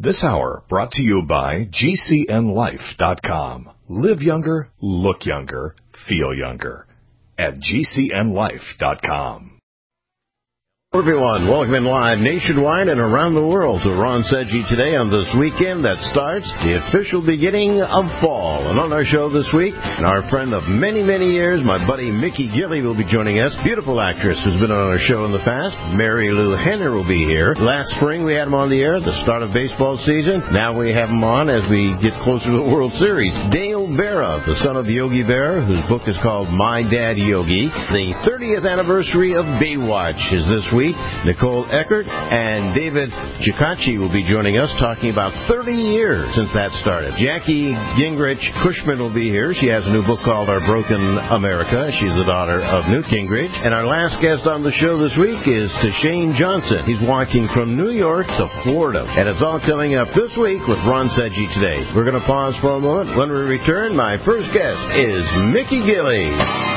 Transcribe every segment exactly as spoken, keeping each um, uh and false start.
This hour brought to you by G C N life dot com. Live younger, look younger, feel younger at G C N life dot com. Hello everyone, welcome in live nationwide and around the world to Ron Sedgy today on this weekend that starts the official beginning of fall. And on our show this week, and our friend of many, many years, my buddy Mickey Gilley will be joining us. Beautiful actress who's been on our show in the past. Mary Lou Henner will be here. Last spring we had him on the air at the start of baseball season. Now we have him on as we get closer to the World Series. Dale Berra, the son of Yogi Berra, whose book is called My Dad Yogi. The thirtieth anniversary of Baywatch is this week. Nicole Eckert and David Gioacci will be joining us talking about thirty years since that started. Jackie Gingrich Cushman will be here. She has a new book called Our Broken America. She's the daughter of Newt Gingrich. And our last guest on the show this week is Tashane Johnson. He's walking from New York to Florida. And it's all coming up this week with Ron Sedgy today. We're going to pause for a moment. When we return, my first guest is Mickey Gilley.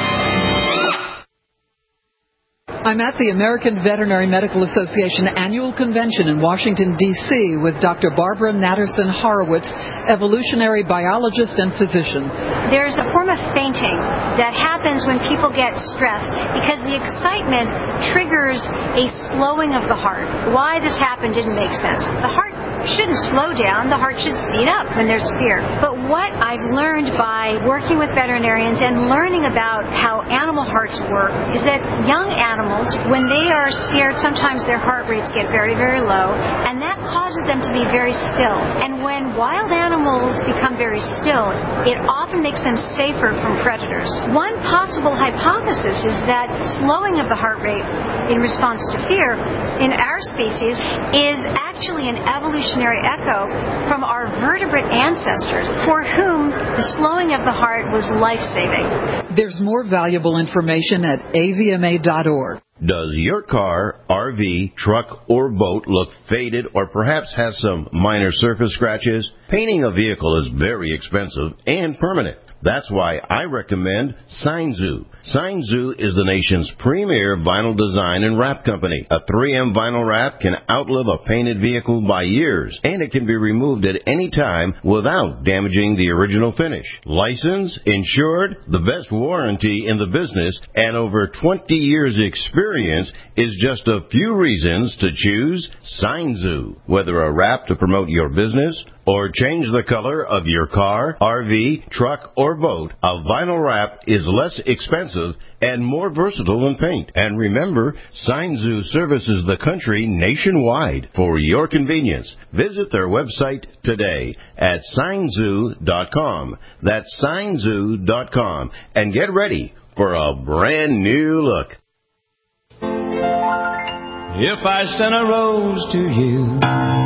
I'm at the American Veterinary Medical Association Annual Convention in Washington, D C with Doctor Barbara Natterson Horowitz, evolutionary biologist and physician. There's a form of fainting that happens when people get stressed because the excitement triggers a slowing of the heart. Why this happened didn't make sense. The heart shouldn't slow down. The heart should speed up when there's fear. But what I've learned by working with veterinarians and learning about how animal hearts work is that young animals, when they are scared, sometimes their heart rates get very, very low, and that causes them to be very still. And when wild animals become very still, it often makes them safer from predators. One possible hypothesis is that slowing of the heart rate in response to fear in our species is actually an evolutionary echo from our vertebrate ancestors for whom the slowing of the heart was life-saving. There's more valuable information at A V M A dot org. Does your car, R V, truck, or boat look faded or perhaps has some minor surface scratches? Painting a vehicle is very expensive and permanent. That's why I recommend Sign-Zu. Sign-Zu is the nation's premier vinyl design and wrap company. A three M vinyl wrap can outlive a painted vehicle by years, and it can be removed at any time without damaging the original finish. Licensed, insured, the best warranty in the business, and over twenty years experience is just a few reasons to choose Sign-Zu. Whether a wrap to promote your business or change the color of your car, R V, truck, or boat, a vinyl wrap is less expensive and more versatile than paint. And remember, Sign-Zu services the country nationwide for your convenience. Visit their website today at sign zu dot com. That's sign zu dot com. And get ready for a brand new look. If I sent a rose to you,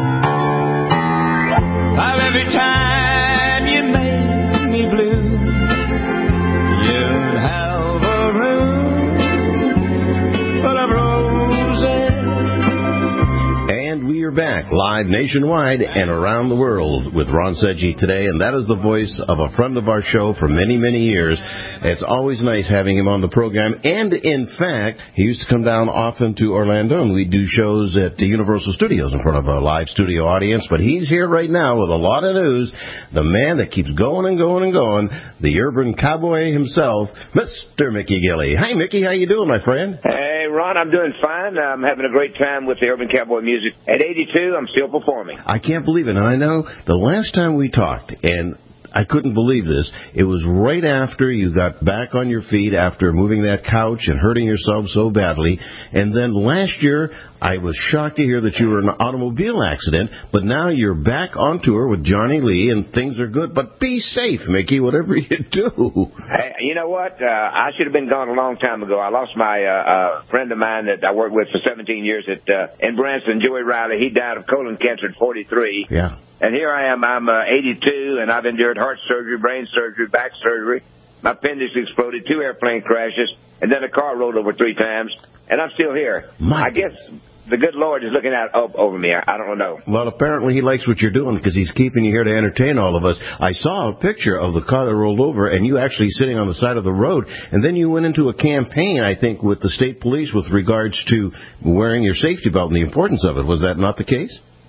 how every time you made me blue, you'd have a room full of roses. And we are back live nationwide and around the world with Ron Sedgy today, and that is the voice of a friend of our show for many, many years. It's always nice having him on the program, and in fact, he used to come down often to Orlando, and we do shows at the Universal Studios in front of a live studio audience, but he's here right now with a lot of news. The man that keeps going and going and going, the urban cowboy himself, Mister Mickey Gilley. Hi, Mickey, how you doing, my friend? Hey, Ron, I'm doing fine. I'm having a great time with the urban cowboy music. At eighty-two, I'm still performing. I can't believe it, and I know the last time we talked, and I couldn't believe this. It was right after you got back on your feet after moving that couch and hurting yourself so badly. And then last year, I was shocked to hear that you were in an automobile accident. But now you're back on tour with Johnny Lee, and things are good. But be safe, Mickey, whatever you do. Hey, you know what? Uh, I should have been gone a long time ago. I lost my uh, uh, friend of mine that I worked with for seventeen years at uh, in Branson, Joey Riley. He died of colon cancer at forty-three. Yeah. And here I am, I'm uh, eighty-two, and I've endured heart surgery, brain surgery, back surgery. My appendix exploded, two airplane crashes, and then a car rolled over three times, and I'm still here. My I guess the good Lord is looking out up over me. I, I don't know. Well, apparently he likes what you're doing because he's keeping you here to entertain all of us. I saw a picture of the car that rolled over and you actually sitting on the side of the road, and then you went into a campaign, I think, with the state police with regards to wearing your safety belt and the importance of it. Was that not the case?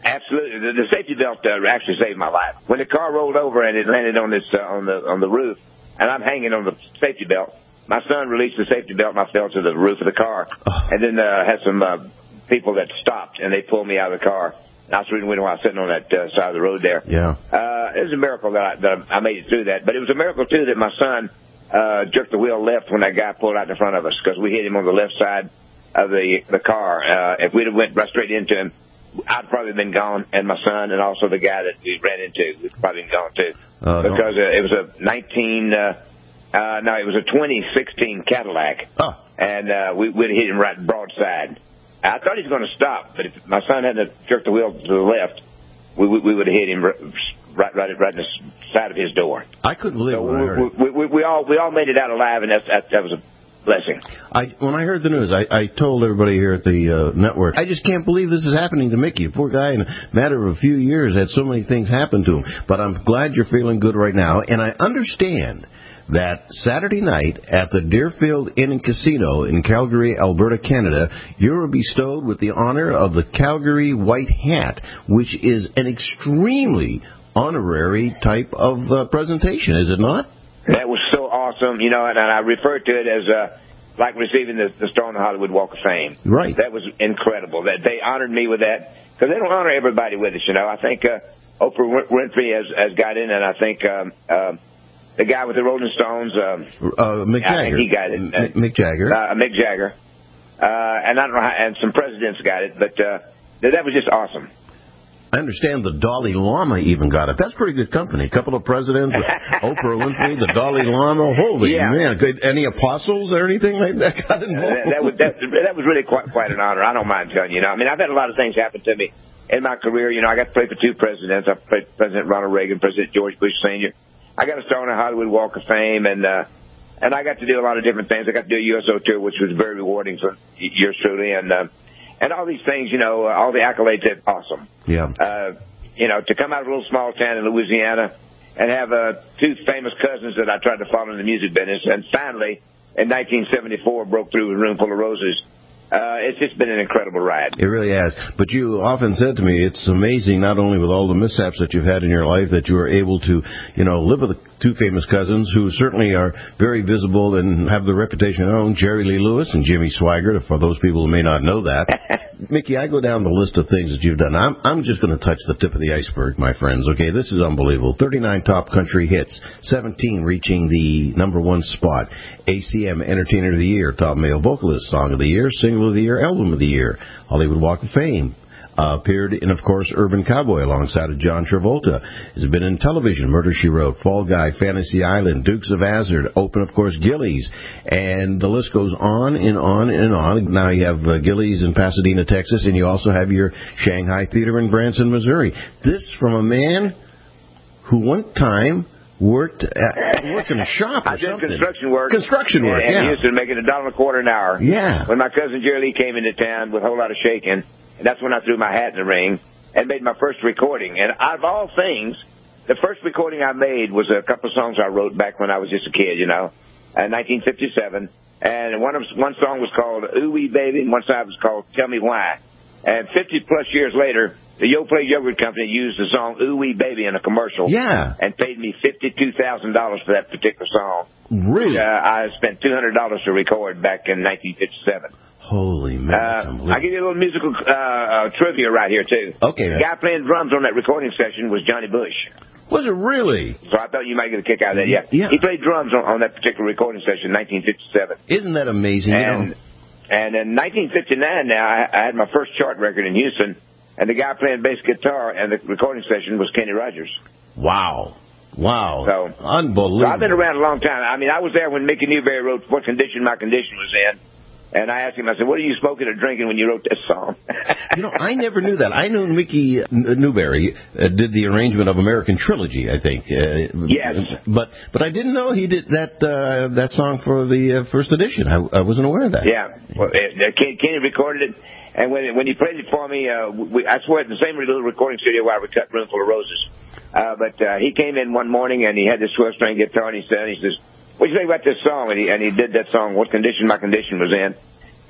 Absolutely. The, the safety belt uh, actually saved my life. When the car rolled over and it landed on this uh, on the on the roof, and I'm hanging on the safety belt, my son released the safety belt and I fell to the roof of the car, oh. and then uh, had some uh, people that stopped and they pulled me out of the car. And I was reading while I was sitting on that uh, side of the road there. Yeah. Uh, it was a miracle that I, that I made it through that, but it was a miracle too that my son uh, jerked the wheel left when that guy pulled out in front of us, because we hit him on the left side of the the car. Uh, if we'd have went right straight into him, I'd probably been gone, and my son, and also the guy that we ran into, would probably been gone too, uh, because uh, it was a nineteen. Uh, uh, no, it was a twenty sixteen Cadillac, oh. and uh, we would have hit him right broadside. I thought he was going to stop, but if my son hadn't jerked the wheel to the left, we we, we would have hit him right, right, right, right in the side of his door. I couldn't believe so when we, I heard it. We, we, we all we all made it out alive, and that's, that that was a blessing. I, when I heard the news, I, I told everybody here at the uh, network, I just can't believe this is happening to Mickey. Poor guy, in a matter of a few years, had so many things happen to him. But I'm glad you're feeling good right now, and I understand that Saturday night at the Deerfield Inn and Casino in Calgary, Alberta, Canada, you were bestowed with the honor of the Calgary White Hat, which is an extremely honorary type of uh, presentation, is it not? That was so awesome, you know, and, and I refer to it as uh, like receiving the, the Star on the Hollywood Walk of Fame. Right. That was incredible. That they honored me with that, because they don't honor everybody with it, you know. I think uh, Oprah Winfrey has, has got in, and I think um, uh, the guy with the Rolling Stones, um, uh, Mick Jagger. I think he got it. M- Mick Jagger. Uh, Mick Jagger. Uh, and I don't know how, and some presidents got it, but uh, that was just awesome. I understand the Dalai Lama even got it. That's pretty good company. A couple of presidents, Oprah Winfrey, the Dalai Lama. Holy yeah. man! Any apostles or anything like that got involved? That, that, was, that, that was really quite quite an honor. I don't mind telling you. You know, I mean, I've had a lot of things happen to me in my career. You know, I got to play for two presidents. I played President Ronald Reagan, President George Bush Senior I got a star on the Hollywood Walk of Fame, and uh, and I got to do a lot of different things. I got to do a U S O tour, which was very rewarding for yours truly, and. Uh, And all these things, you know, all the accolades, that's awesome. Yeah. Uh, you know, to come out of a little small town in Louisiana and have uh, two famous cousins that I tried to follow in the music business, and finally, in nineteen seventy-four, broke through with a Room Full of Roses. Uh, it's just been an incredible ride. It really has. But you often said to me, it's amazing not only with all the mishaps that you've had in your life that you are able to, you know, live with two famous cousins who certainly are very visible and have the reputation of their own, Jerry Lee Lewis and Jimmy Swaggart, for those people who may not know that. Mickey, I go down the list of things that you've done. I'm, I'm just going to touch the tip of the iceberg, my friends. Okay, this is unbelievable. thirty-nine top country hits, seventeen reaching the number one spot. A C M Entertainer of the Year, top male vocalist, Song of the Year, Single of the Year, Album of the Year, Hollywood Walk of Fame. Uh, appeared in, of course, Urban Cowboy alongside of John Travolta. Has been in television, Murder, She Wrote, Fall Guy, Fantasy Island, Dukes of Hazzard, Open, of course, Gillies. And the list goes on and on and on. Now you have uh, Gillies in Pasadena, Texas, and you also have your Shanghai Theater in Branson, Missouri. This from a man who one time worked at, worked in a shop or I did something. construction work. Construction work, and, yeah. And Houston, making a dollar and a quarter an hour. Yeah. When my cousin Jerry Lee came into town with a whole lot of shaking, and that's when I threw my hat in the ring and made my first recording. And out of all things, the first recording I made was a couple of songs I wrote back when I was just a kid, you know, in nineteen fifty-seven. And one of one song was called Ooh Wee Baby, and one side was called Tell Me Why. And fifty plus years later, the Yoplait Yogurt Company used the song Ooh Wee Baby in a commercial. Yeah. And paid me fifty-two thousand dollars for that particular song. Really? Uh, I spent two hundred dollars to record back in nineteen fifty-seven. Holy man. Uh, I'll give you a little musical uh, uh, trivia right here, too. Okay. The guy playing drums on that recording session was Johnny Bush. Was it really? So I thought you might get a kick out of that, yeah. Yeah. He played drums on, on that particular recording session in nineteen fifty-seven. Isn't that amazing? And, you know? and in nineteen fifty-nine now, I, I had my first chart record in Houston, and the guy playing bass guitar and the recording session was Kenny Rogers. Wow. Wow. So, unbelievable. So I've been around a long time. I mean, I was there when Mickey Newberry wrote What Condition My Condition Was In. And I asked him, I said, what are you smoking or drinking when you wrote this song? You know, I never knew that. I knew Mickey Newberry uh, did the arrangement of American Trilogy, I think. Uh, yes. But but I didn't know he did that uh, that song for the uh, first edition. I, I wasn't aware of that. Yeah. Well, uh, Kenny recorded it. And when when he played it for me, uh, we, I swear, at the same little recording studio where I would cut Room Full of Roses. Uh, but uh, he came in one morning, and he had this twelve-string guitar, and he said, he says, what do you think about this song? And he, and he did that song, What Condition My Condition Was In.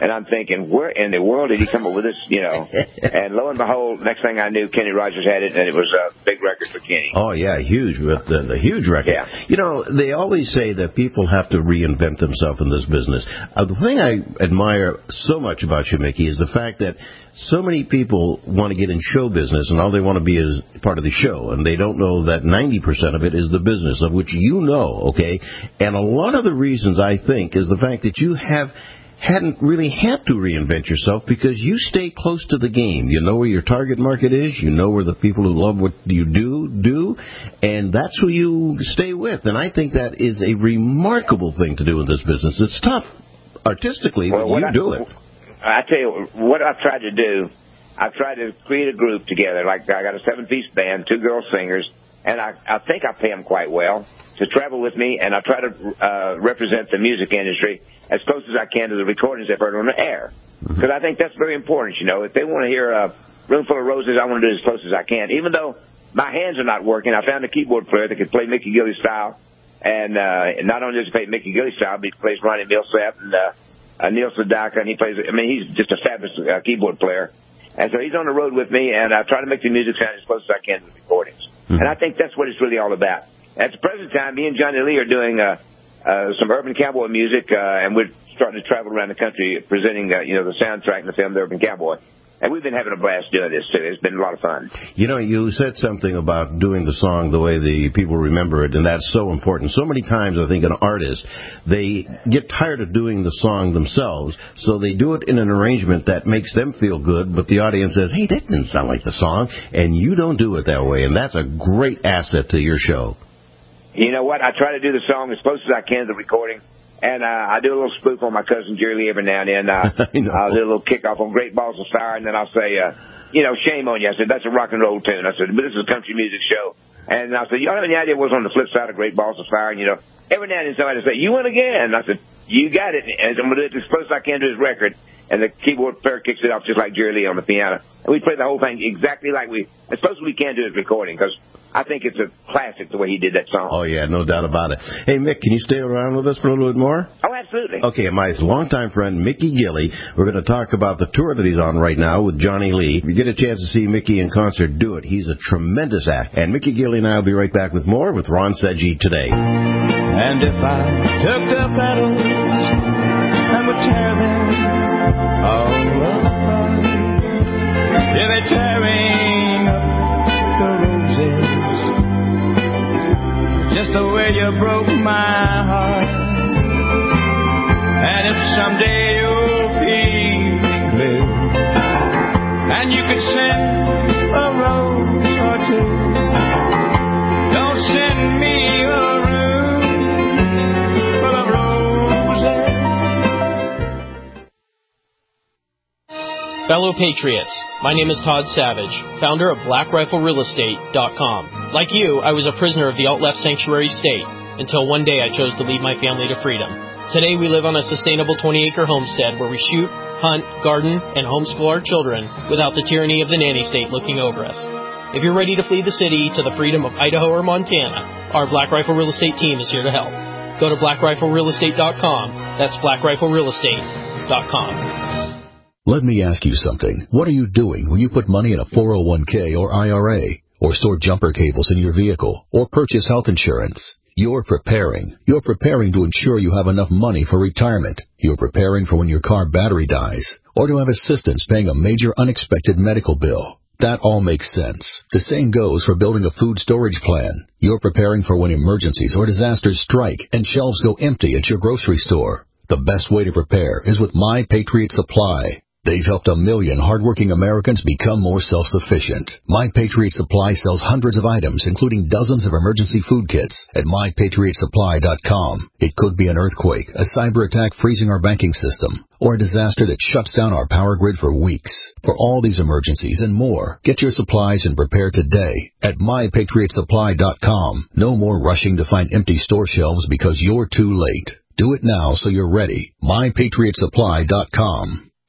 And I'm thinking, where in the world did he come up with this, you know? And lo and behold, next thing I knew, Kenny Rogers had it, and it was a big record for Kenny. Oh, yeah, huge, with the, the huge record. Yeah. You know, they always say that people have to reinvent themselves in this business. Uh, the thing I admire so much about you, Mickey, is the fact that so many people want to get in show business, and all they want to be is part of the show, and they don't know that ninety percent of it is the business, of which you know, okay? And a lot of the reasons, I think, is the fact that you have hadn't really had to reinvent yourself because you stay close to the game. You know where your target market is. You know where the people who love what you do do, and that's who you stay with. And I think that is a remarkable thing to do in this business. It's tough artistically, well, but you I, do it. I tell you, what I've tried to do, I've tried to create a group together. Like I got a seven-piece band, two girl singers, and I, I think I pay them quite well to travel with me, and I try to uh, represent the music industry as close as I can to the recordings they've heard on the air. Because mm-hmm. I think that's very important, you know. If they want to hear a Room Full of Roses, I want to do it as close as I can. Even though my hands are not working, I found a keyboard player that could play Mickey Gilley style. And, uh, and not only does he play Mickey Gilley style, but he plays Ronnie Millsap and uh, uh, Neil Sedaka, and he plays, I mean, he's just a fabulous uh, keyboard player. And so he's on the road with me, and I try to make the music sound as close as I can to the recordings. Mm-hmm. And I think that's what it's really all about. At the present time, me and Johnny Lee are doing uh, uh, some urban cowboy music, uh, and we're starting to travel around the country presenting, uh, you know, the soundtrack in the film The Urban Cowboy. And we've been having a blast doing this, too. It's been a lot of fun. You know, you said something about doing the song the way the people remember it, and that's so important. So many times, I think, an artist, they get tired of doing the song themselves, so they do it in an arrangement that makes them feel good, but the audience says, hey, that didn't sound like the song, and you don't do it that way, and that's a great asset to your show. You know what? I try to do the song as close as I can to the recording. And uh, I do a little spoof on my cousin Jerry Lee every now and then. Uh, I'll do a little kickoff on Great Balls of Fire, and then I'll say, uh, you know, shame on you. I said, that's a rock and roll tune. I said, but this is a country music show. And I said, you don't have any idea what's on the flip side of Great Balls of Fire? And, you know, every now and then somebody would say, you win again. And I said, you got it. And I'm going to do it as close as I can to his record. And the keyboard player kicks it off just like Jerry Lee on the piano. And we play the whole thing exactly like we, as close as we can do his recording, because I think it's a classic the way he did that song. Oh, yeah, no doubt about it. Hey, Mick, can you stay around with us for a little bit more? Oh, absolutely. Okay, my longtime friend, Mickey Gilley. We're going to talk about the tour that he's on right now with Johnny Lee. If you get a chance to see Mickey in concert, do it. He's a tremendous act. And Mickey Gilley and I will be right back with more with Ron Sedgy today. And if I took the petals and would tear them all apart, if they tearing up the roses, just the way you broke my heart. And if someday you're feeling blue and you could send a rose or two, don't send me a room full of roses. Fellow Patriots, my name is Todd Savage, founder of Black Rifle Real Estate dot com. Like you, I was a prisoner of the alt-left sanctuary state until one day I chose to lead my family to freedom. Today we live on a sustainable twenty-acre homestead where we shoot, hunt, garden, and homeschool our children without the tyranny of the nanny state looking over us. If you're ready to flee the city to the freedom of Idaho or Montana, our Black Rifle Real Estate team is here to help. Go to Black Rifle Real Estate dot com. That's Black Rifle Real Estate dot com. Let me ask you something. What are you doing when you put money in a four oh one k or I R A, or store jumper cables in your vehicle, or purchase health insurance? You're preparing. You're preparing to ensure you have enough money for retirement. You're preparing for when your car battery dies, or to have assistance paying a major unexpected medical bill. That all makes sense. The same goes for building a food storage plan. You're preparing for when emergencies or disasters strike and shelves go empty at your grocery store. The best way to prepare is with My Patriot Supply. They've helped a million hardworking Americans become more self-sufficient. My Patriot Supply sells hundreds of items, including dozens of emergency food kits, at my patriot supply dot com. It could be an earthquake, a cyber attack freezing our banking system, or a disaster that shuts down our power grid for weeks. For all these emergencies and more, get your supplies and prepare today at my patriot supply dot com. No more rushing to find empty store shelves because you're too late. Do it now so you're ready. my patriot supply dot com.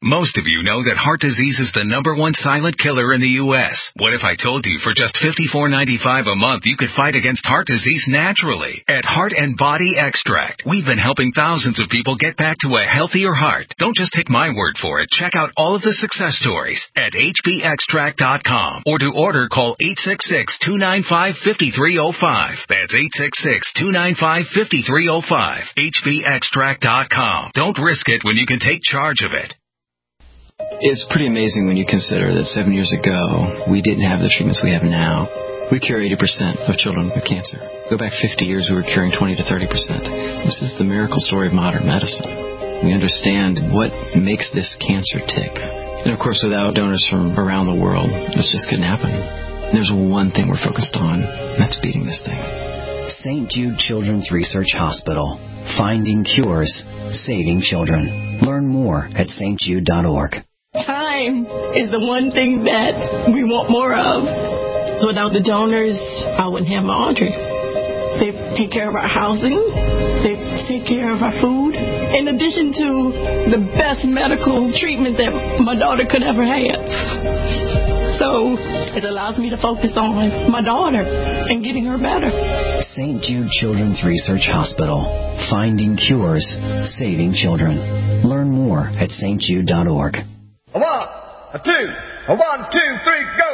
Most of you know that heart disease is the number one silent killer in the U S What if I told you for just fifty-four ninety-five a month you could fight against heart disease naturally? At Heart and Body Extract, we've been helping thousands of people get back to a healthier heart. Don't just take my word for it. Check out all of the success stories at H B extract dot com, or to order, call eight six six, two nine five, five three zero five. That's eight six six, two nine five, five three zero five. H B extract dot com. Don't risk it when you can take charge of it. It's pretty amazing when you consider that seven years ago, we didn't have the treatments we have now. We cure eighty percent of children with cancer. Go back fifty years, we were curing twenty to thirty percent. This is the miracle story of modern medicine. We understand what makes this cancer tick. And of course, without donors from around the world, this just couldn't happen. And there's one thing we're focused on, and that's beating this thing. Saint Jude Children's Research Hospital. Finding cures, saving children. Learn more at S T jude dot org. Time is the one thing that we want more of. Without the donors, I wouldn't have my Audrey. They take care of our housing. They take care of our food. In addition to the best medical treatment that my daughter could ever have. So it allows me to focus on my daughter and getting her better. Saint Jude Children's Research Hospital. Finding cures, saving children. Learn more at S T jude dot org. A one, a two, a one, two, three, go!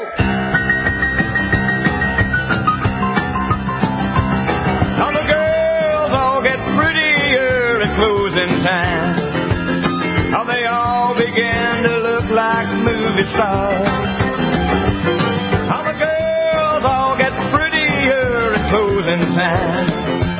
Now the girls all get prettier at closing time. How they all begin to look like movie stars. How the girls all get prettier at closing time.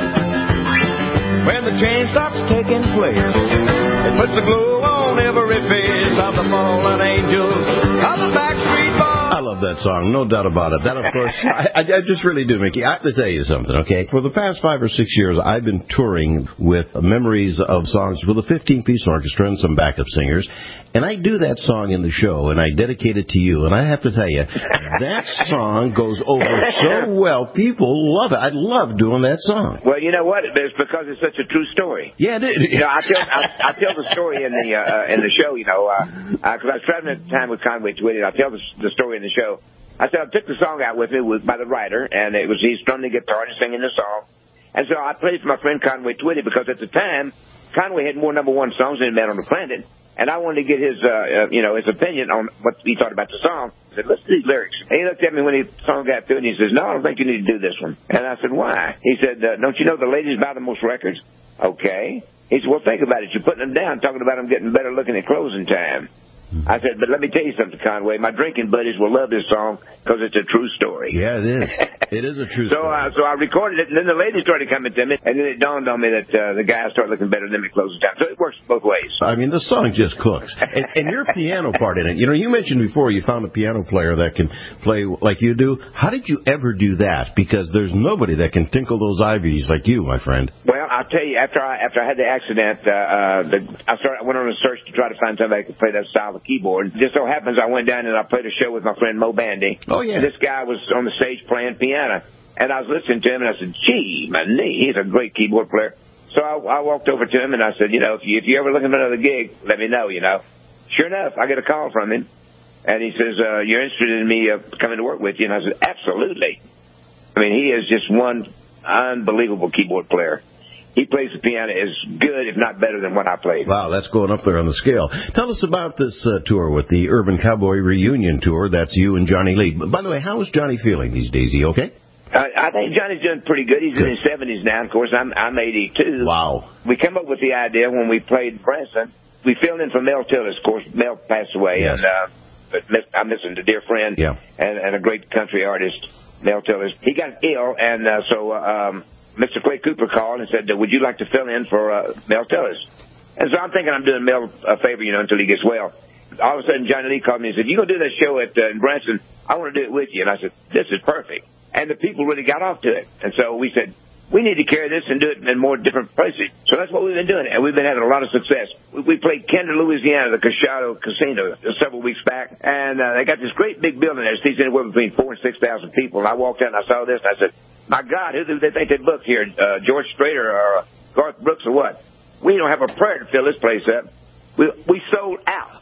When the change starts taking place, it puts a glow on every face of the fallen angels of the Backstreet Boys. I love that song, no doubt about it. That, of course, I, I just really do, Mickey. I have to tell you something, okay? For the past five or six years, I've been touring with memories of songs with a fifteen-piece orchestra and some backup singers, and I do that song in the show, and I dedicate it to you, and I have to tell you, that song goes over so well. People love it. I love doing that song. Well, you know what? It's because it's such a true story. Yeah, it is. You know, I tell I, I tell the story in the uh, in the show. You know, because uh, uh, I was traveling at the time with Conway Twitty. I tell the, the story in the show. I said I took the song out with me with, by the writer, and it was he strumming the guitar and singing the song. And so I played it for my friend Conway Twitty because at the time Conway had more number one songs than any man on the planet, and I wanted to get his uh, uh, you know his opinion on what he thought about the song. I said, listen to these lyrics. And he looked at me when the song got through, and he says, no, I don't think you need to do this one. And I said, why? He said, uh, don't you know the ladies buy the most records? Okay. He said, well, think about it. You're putting them down, talking about them getting better looking at closing time. I said, but let me tell you something, Conway. My drinking buddies will love this song because it's a true story. Yeah, it is. It is a true so, story. Uh, so I recorded it, and then the ladies started coming to me, and then it dawned on me that uh, the guys started looking better than me closing time. So it works both ways. I mean, the song just cooks. And, and your piano part in it, you know, you mentioned before you found a piano player that can play like you do. How did you ever do that? Because there's nobody that can tinkle those ivories like you, my friend. Well, I'll tell you, after I after I had the accident, uh, uh, the, I started. I went on a search to try to find somebody that could play that style of keyboard. Just so happens I went down and I played a show with my friend Mo Bandy. Oh, yeah. And this guy was on the stage playing piano. And I was listening to him, and I said, gee, my knee, he's a great keyboard player. So I, I walked over to him, and I said, you know, if, you, if you're ever looking for another gig, let me know, you know. Sure enough, I get a call from him. And he says, uh, you're interested in me uh, coming to work with you? And I said, absolutely. I mean, he is just one unbelievable keyboard player. He plays the piano as good, if not better, than what I played. Wow, that's going up there on the scale. Tell us about this uh, tour with the Urban Cowboy Reunion Tour. That's you and Johnny Lee. By the way, how is Johnny feeling these days? He okay? Uh, I think Johnny's doing pretty good. He's good. In his seventies now. Of course, I'm I'm eighty-two. Wow. We came up with the idea when we played Branson. We filled in for Mel Tillis. Of course, Mel passed away. Yes. And uh, but I'm missing a dear friend yeah. and, and a great country artist, Mel Tillis. He got ill, and uh, so um, Mister Clay Cooper called and said, would you like to fill in for uh, Mel Tillis? And so I'm thinking I'm doing Mel a favor, you know, until he gets well. All of a sudden, Johnny Lee called me and said, you're going to do that show at uh, in Branson. I want to do it with you. And I said, this is perfect. And the people really got off to it. And so we said, we need to carry this and do it in more different places. So that's what we've been doing. And we've been having a lot of success. We played Kinder, Louisiana, the Cachado Casino, several weeks back. And uh, they got this great big building there. It seats anywhere between four and six thousand people. And I walked out and I saw this. And I said, my God, who do they think they booked here? Uh, George Strader or uh, Garth Brooks or what? We don't have a prayer to fill this place up. We, we sold out.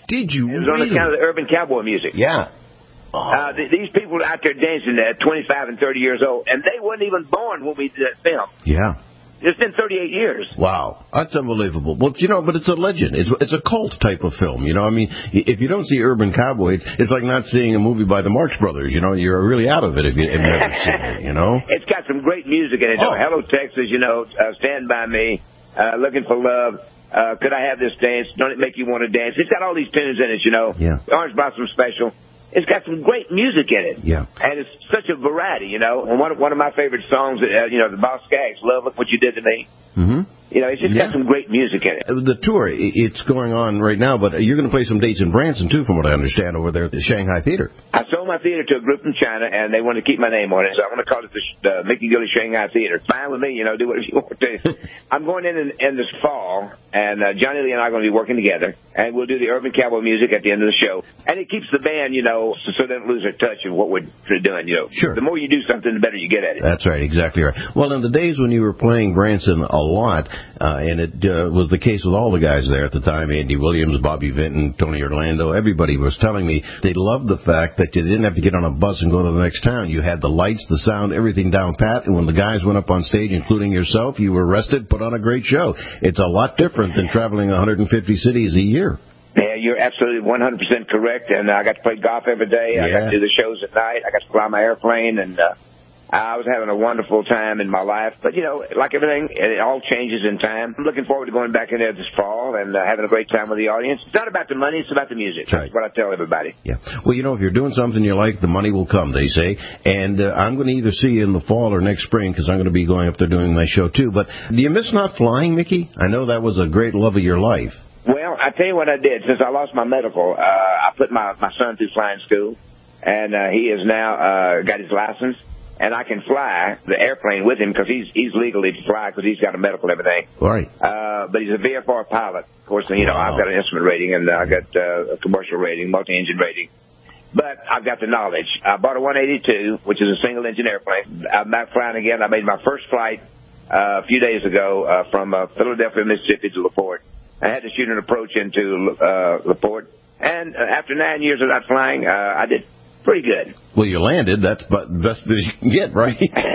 Did you It was on really? account of the urban cowboy music. Yeah. Oh. Uh, th- these people out there dancing at twenty-five and thirty years old, and they weren't even born when we did that film. Yeah. It's been thirty-eight years. Wow, that's unbelievable. Well, you know, but it's a legend. It's it's a cult type of film. You know, I mean, if you don't see Urban Cowboy, it's, it's like not seeing a movie by the Marx Brothers. You know, you're really out of it if, you, if you've never seen it, you know? It's got some great music in it. Oh. Hello, Texas, you know, uh, Stand By Me, uh, Looking for Love, uh, Could I Have This Dance, Don't It Make You Want to Dance. It's got all these tunes in it, you know. Yeah. Orange Blossom Special. It's got some great music in it. Yeah. And it's such a variety, you know. And one of, one of my favorite songs, uh, you know, the Boss Skaggs, Love, Look What You Did to Me. Mm-hmm. You know, it's just Yeah. got some great music in it. The tour, i- it's going on right now, but you're going to play some dates in Branson, too, from what I understand, over there at the Shanghai Theater. I sold my theater to a group from China, and they wanted to keep my name on it, so I want to call it the, the Mickey Gilley Shanghai Theater. Fine with me, you know, do whatever you want to. I'm going in, in in this fall, and uh, Johnny Lee and I are going to be working together, and we'll do the urban cowboy music at the end of the show. And it keeps the band, you know, so, so they don't lose their touch of what we're doing, you know. Sure. The more you do something, the better you get at it. That's right, exactly right. Well, in the days when you were playing Branson a lot, uh, and it uh, was the case with all the guys there at the time, Andy Williams, Bobby Vinton, Tony Orlando, everybody was telling me they loved the fact that you didn't have to get on a bus and go to the next town. You had the lights, the sound, everything down pat, and when the guys went up on stage, including yourself, you were rested, put on a great show. It's a lot different than traveling one hundred fifty cities a year. Yeah, you're absolutely one hundred percent correct, and I got to play golf every day. I got to do the shows at night. I got to fly my airplane, and uh, I was having a wonderful time in my life. But, you know, like everything, it all changes in time. I'm looking forward to going back in there this fall and uh, having a great time with the audience. It's not about the money, it's about the music. That's right. That's what I tell everybody. Yeah. Well, you know, if you're doing something you like, the money will come, they say. And uh, I'm going to either see you in the fall or next spring because I'm going to be going up there doing my show, too. But do you miss not flying, Mickey? I know that was a great love of your life. Well, I tell you what I did. Since I lost my medical, uh, I put my, my son through flying school, and uh, he has now uh, got his license. And I can fly the airplane with him because he's he's legally to fly because he's got a medical and everything. Right. Uh, but he's a V F R pilot. Of course, you know, wow. I've got an instrument rating and uh, I got uh, a commercial rating, multi-engine rating. But I've got the knowledge. I bought a one eighty-two, which is a single-engine airplane. I'm back flying again. I made my first flight uh, a few days ago uh, from uh, Philadelphia, Mississippi to LaPorte. I had to shoot an approach into uh, LaPorte. And uh, after nine years of not flying, uh, I did pretty good. Well, you landed. That's about the best that you can get, right?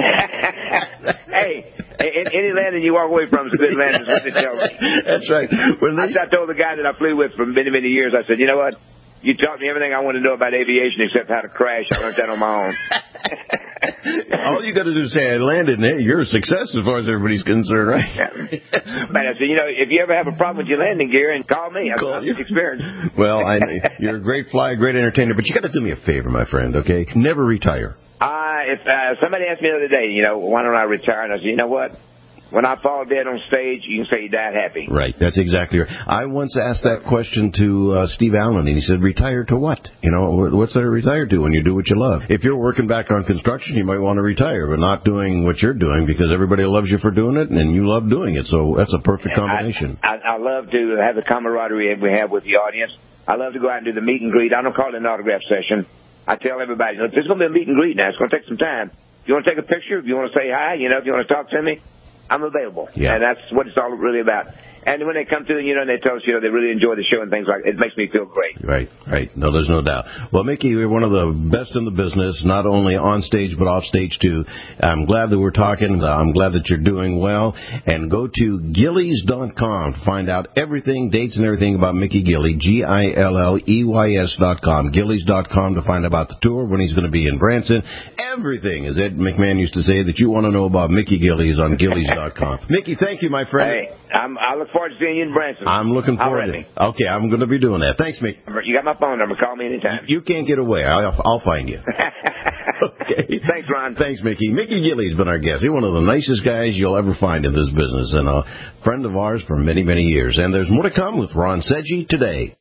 Hey, any landing you walk away from is a good landing, is what they tell me. That's right. When they... I, I told the guy that I flew with for many, many years, I said, you know what? You taught me everything I want to know about aviation except how to crash. I learned that on my own. All you got to do is say, I landed, and hey, you're a success as far as everybody's concerned, right? But I said, you know, if you ever have a problem with your landing gear, and call me. I've got experience. Well, I, you're a great flyer, great entertainer, but you got to do me a favor, my friend, okay? Never retire. Uh, if uh, somebody asked me the other day, you know, why don't I retire? And I said, you know what? When I fall dead on stage, you can say you died happy. Right, that's exactly right. I once asked that question to uh, Steve Allen, and he said, retire to what? You know, what's there to retire to when you do what you love? If you're working back on construction, you might want to retire, but not doing what you're doing because everybody loves you for doing it, and you love doing it. So that's a perfect combination. I, I, I love to have the camaraderie we have with the audience. I love to go out and do the meet and greet. I don't call it an autograph session. I tell everybody, look, there's going to be a meet and greet now. It's going to take some time. If you want to take a picture, if you want to say hi, you know, if you want to talk to me, I'm available. Yeah. And that's what it's all really about. And when they come to, you know, and they tell us, you know, they really enjoy the show and things like that, it makes me feel great. Right, right. No, there's no doubt. Well, Mickey, you're one of the best in the business, not only on stage but off stage, too. I'm glad that we're talking. I'm glad that you're doing well. And go to Gillies dot com to find out everything, dates and everything about Mickey Gilley, G I L L E Y S dot com, Gillies dot com to find out about the tour, when he's going to be in Branson. Everything, as Ed McMahon used to say, that you want to know about Mickey Gilley is on Gillies dot com. Mickey, thank you, my friend. Hey, I'm, I look forward to seeing you in Branson. I'm looking forward to it. Okay, I'm going to be doing that. Thanks, Mickey. You got my phone number. Call me anytime. You can't get away. I'll, I'll find you. Okay. Thanks, Ron. Thanks, Mickey. Mickey Gilley's been our guest. He's one of the nicest guys you'll ever find in this business, and a friend of ours for many, many years. And there's more to come with Ron Seggi today.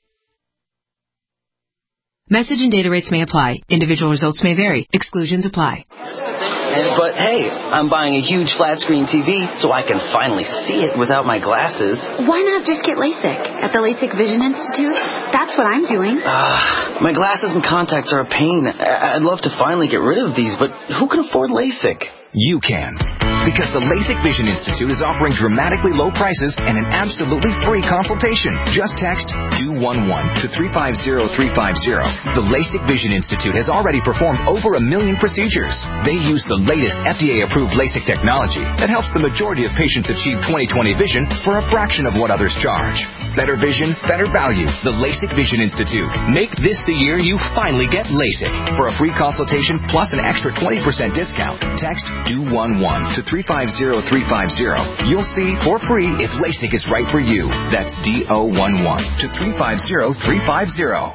Message and data rates may apply. Individual results may vary. Exclusions apply. But hey, I'm buying a huge flat screen T V so I can finally see it without my glasses. Why not just get LASIK at the LASIK Vision Institute? That's what I'm doing. Uh, my glasses and contacts are a pain. I'd love to finally get rid of these, but who can afford LASIK? You can. Because the LASIK Vision Institute is offering dramatically low prices and an absolutely free consultation. Just text do one one to three five zero three five zero. The LASIK Vision Institute has already performed over a million procedures. They use the latest F D A-approved LASIK technology that helps the majority of patients achieve twenty twenty vision for a fraction of what others charge. Better vision, better value. The LASIK Vision Institute. Make this the year you finally get LASIK. For a free consultation plus an extra twenty percent discount, text do one one to three five zero three five zero. You'll see for free if LASIK is right for you. That's D O one one to three five zero three five zero.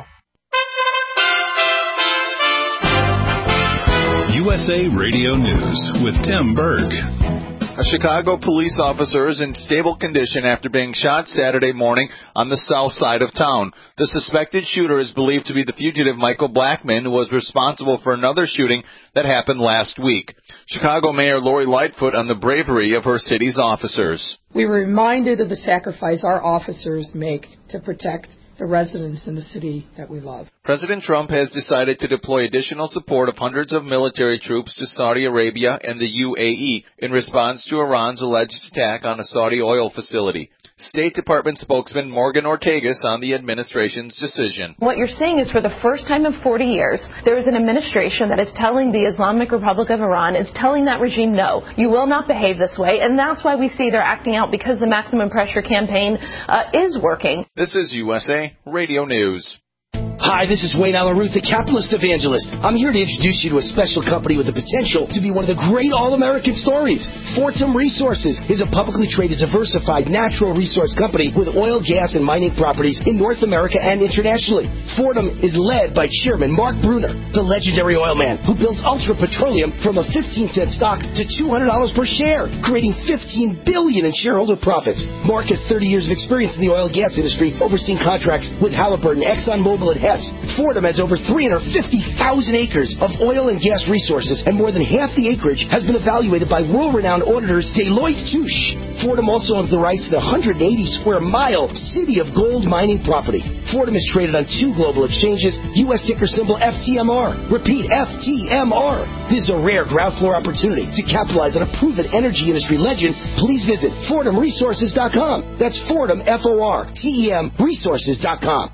U S A Radio News with Tim Berg. A Chicago police officer is in stable condition after being shot Saturday morning on the south side of town. The suspected shooter is believed to be the fugitive Michael Blackman, who was responsible for another shooting that happened last week. Chicago Mayor Lori Lightfoot on the bravery of her city's officers. We were reminded of the sacrifice our officers make to protect the residents in the city that we love. President Trump has decided to deploy additional support of hundreds of military troops to Saudi Arabia and the U A E in response to Iran's alleged attack on a Saudi oil facility. State Department spokesman Morgan Ortagus on the administration's decision. What you're seeing is for the first time in forty years, there is an administration that is telling the Islamic Republic of Iran, is telling that regime, no, you will not behave this way. And that's why we see they're acting out, because the maximum pressure campaign uh, is working. This is U S A Radio News. Hi, this is Wayne Alaruth, the capitalist evangelist. I'm here to introduce you to a special company with the potential to be one of the great all-American stories. Fortum Resources is a publicly traded, diversified natural resource company with oil, gas, and mining properties in North America and internationally. Fortum is led by Chairman Mark Bruner, the legendary oil man who builds Ultra Petroleum from a fifteen cent stock to two hundred dollars per share, creating fifteen billion dollars in shareholder profits. Mark has thirty years of experience in the oil and gas industry, overseeing contracts with Halliburton, ExxonMobil, and Hess. Fortum has over three hundred fifty thousand acres of oil and gas resources, and more than half the acreage has been evaluated by world-renowned auditors Deloitte Touche. Fortum also owns the rights to the one hundred eighty square mile City of Gold mining property. Fortum is traded on two global exchanges, U S ticker symbol F T M R. Repeat, F T M R. This is a rare ground floor opportunity to capitalize on a proven energy industry legend. Please visit Fortum Resources dot com. That's Fortum, F O R T E M, Resources dot com.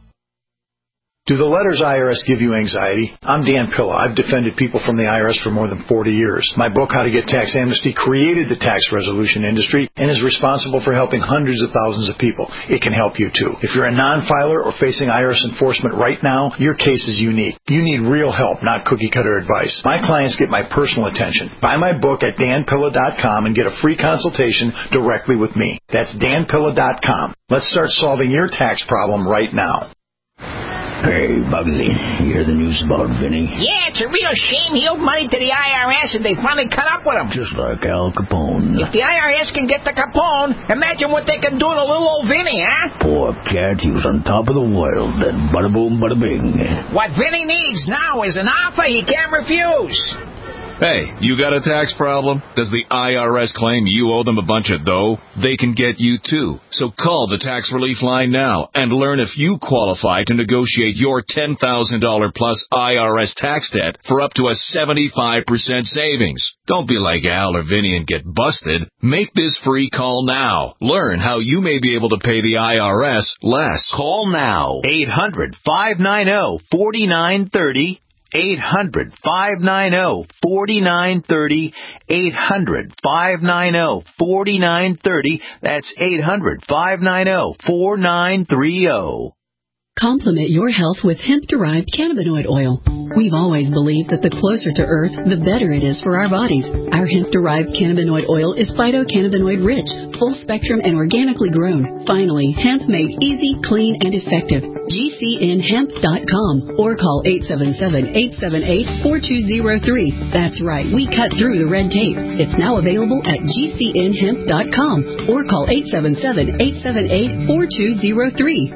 Do the letters I R S give you anxiety? I'm Dan Pilla. I've defended people from the I R S for more than forty years. My book, How to Get Tax Amnesty, created the tax resolution industry and is responsible for helping hundreds of thousands of people. It can help you, too. If you're a non-filer or facing I R S enforcement right now, your case is unique. You need real help, not cookie-cutter advice. My clients get my personal attention. Buy my book at Dan Pilla dot com and get a free consultation directly with me. That's Dan Pilla dot com. Let's start solving your tax problem right now. Hey, Bugsy, you hear the news about Vinny? Yeah, it's a real shame he owed money to the I R S and they finally cut up with him. Just like Al Capone. If the I R S can get the Capone, imagine what they can do to little old Vinny, huh? Poor cat, he was on top of the world, then bada boom, bada bing. What Vinny needs now is an offer he can't refuse. Hey, you got a tax problem? Does the I R S claim you owe them a bunch of dough? They can get you too. So call the Tax Relief Line now and learn if you qualify to negotiate your ten thousand dollars plus I R S tax debt for up to a seventy-five percent savings. Don't be like Al or Vinny and get busted. Make this free call now. Learn how you may be able to pay the I R S less. Call now. eight hundred, five nine zero, four nine three zero. eight hundred, five nine zero, four nine three zero. eight hundred, five nine zero, four nine three zero. That's eight hundred, five nine zero, four nine three zero. Complement your health with hemp-derived cannabinoid oil. We've always believed that the closer to Earth, the better it is for our bodies. Our hemp-derived cannabinoid oil is phytocannabinoid-rich, full-spectrum, and organically grown. Finally, hemp made easy, clean, and effective. G C N hemp dot com or call eight seven seven, eight seven eight, four two zero three. That's right, we cut through the red tape. It's now available at G C N hemp dot com or call eight seven seven, eight seven eight, four two zero three.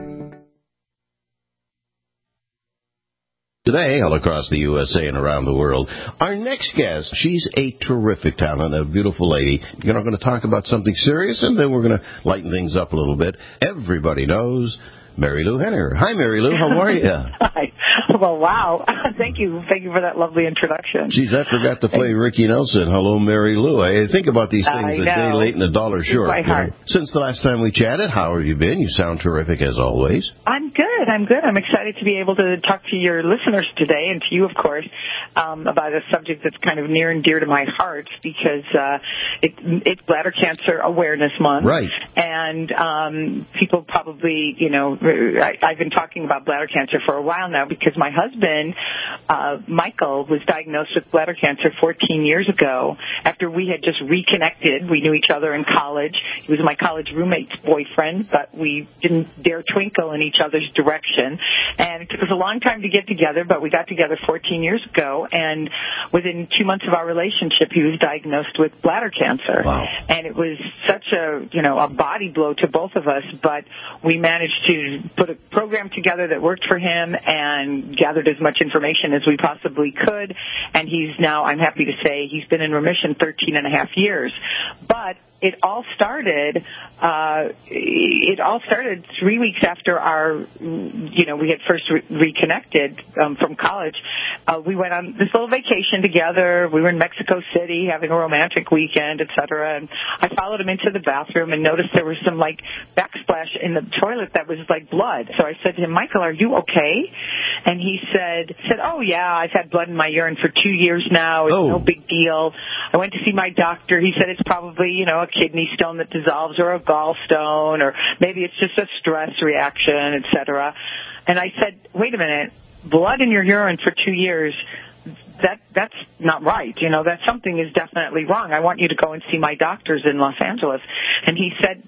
Today, all across the U S A and around the world, our next guest, she's a terrific talent, a beautiful lady. You're going to talk about something serious, and then we're going to lighten things up a little bit. Everybody knows Mary Lou Henner. Hi, Mary Lou. How are you? Hi. Well, wow. Thank you. Thank you for that lovely introduction. Geez, I forgot to play Ricky Nelson. Hello, Mary Lou. I think about these things I a day know. late and a dollar short. My heart. You know. Since the last time we chatted, how have you been? You sound terrific as always. I'm good. I'm good. I'm excited to be able to talk to your listeners today and to you, of course, um, about a subject that's kind of near and dear to my heart because uh, it, it's Bladder Cancer Awareness Month. Right. And um, people probably, you know, I, I've been talking about bladder cancer for a while now because my husband, uh, Michael, was diagnosed with bladder cancer fourteen years ago after we had just reconnected. We knew each other in college. He was my college roommate's boyfriend, but we didn't dare twinkle in each other's direction. And it took us a long time to get together, but we got together fourteen years ago, and within two months of our relationship, he was diagnosed with bladder cancer. Wow. And it was such a, you know, a body blow to both of us, but we managed to put a program together that worked for him and gathered as much information as we possibly could. And he's now, I'm happy to say, he's been in remission thirteen and a half years. But it all started, uh, it all started three weeks after our, you know, we had first re- reconnected um, from college. Uh, we went on this little vacation together. We were in Mexico City having a romantic weekend, et cetera. And I followed him into the bathroom and noticed there was some, like, backsplash in the toilet that was like blood. So I said to him, Michael, are you okay? And he said, said, oh, yeah, I've had blood in my urine for two years now. It's oh. no big deal. I went to see my doctor. He said it's probably, you know, a kidney stone that dissolves or a gallstone, or maybe it's just a stress reaction, et cetera. And I said, wait a minute, blood in your urine for two years, that that's not right. You know, that something is definitely wrong. I want you to go and see my doctors in Los Angeles. And he said,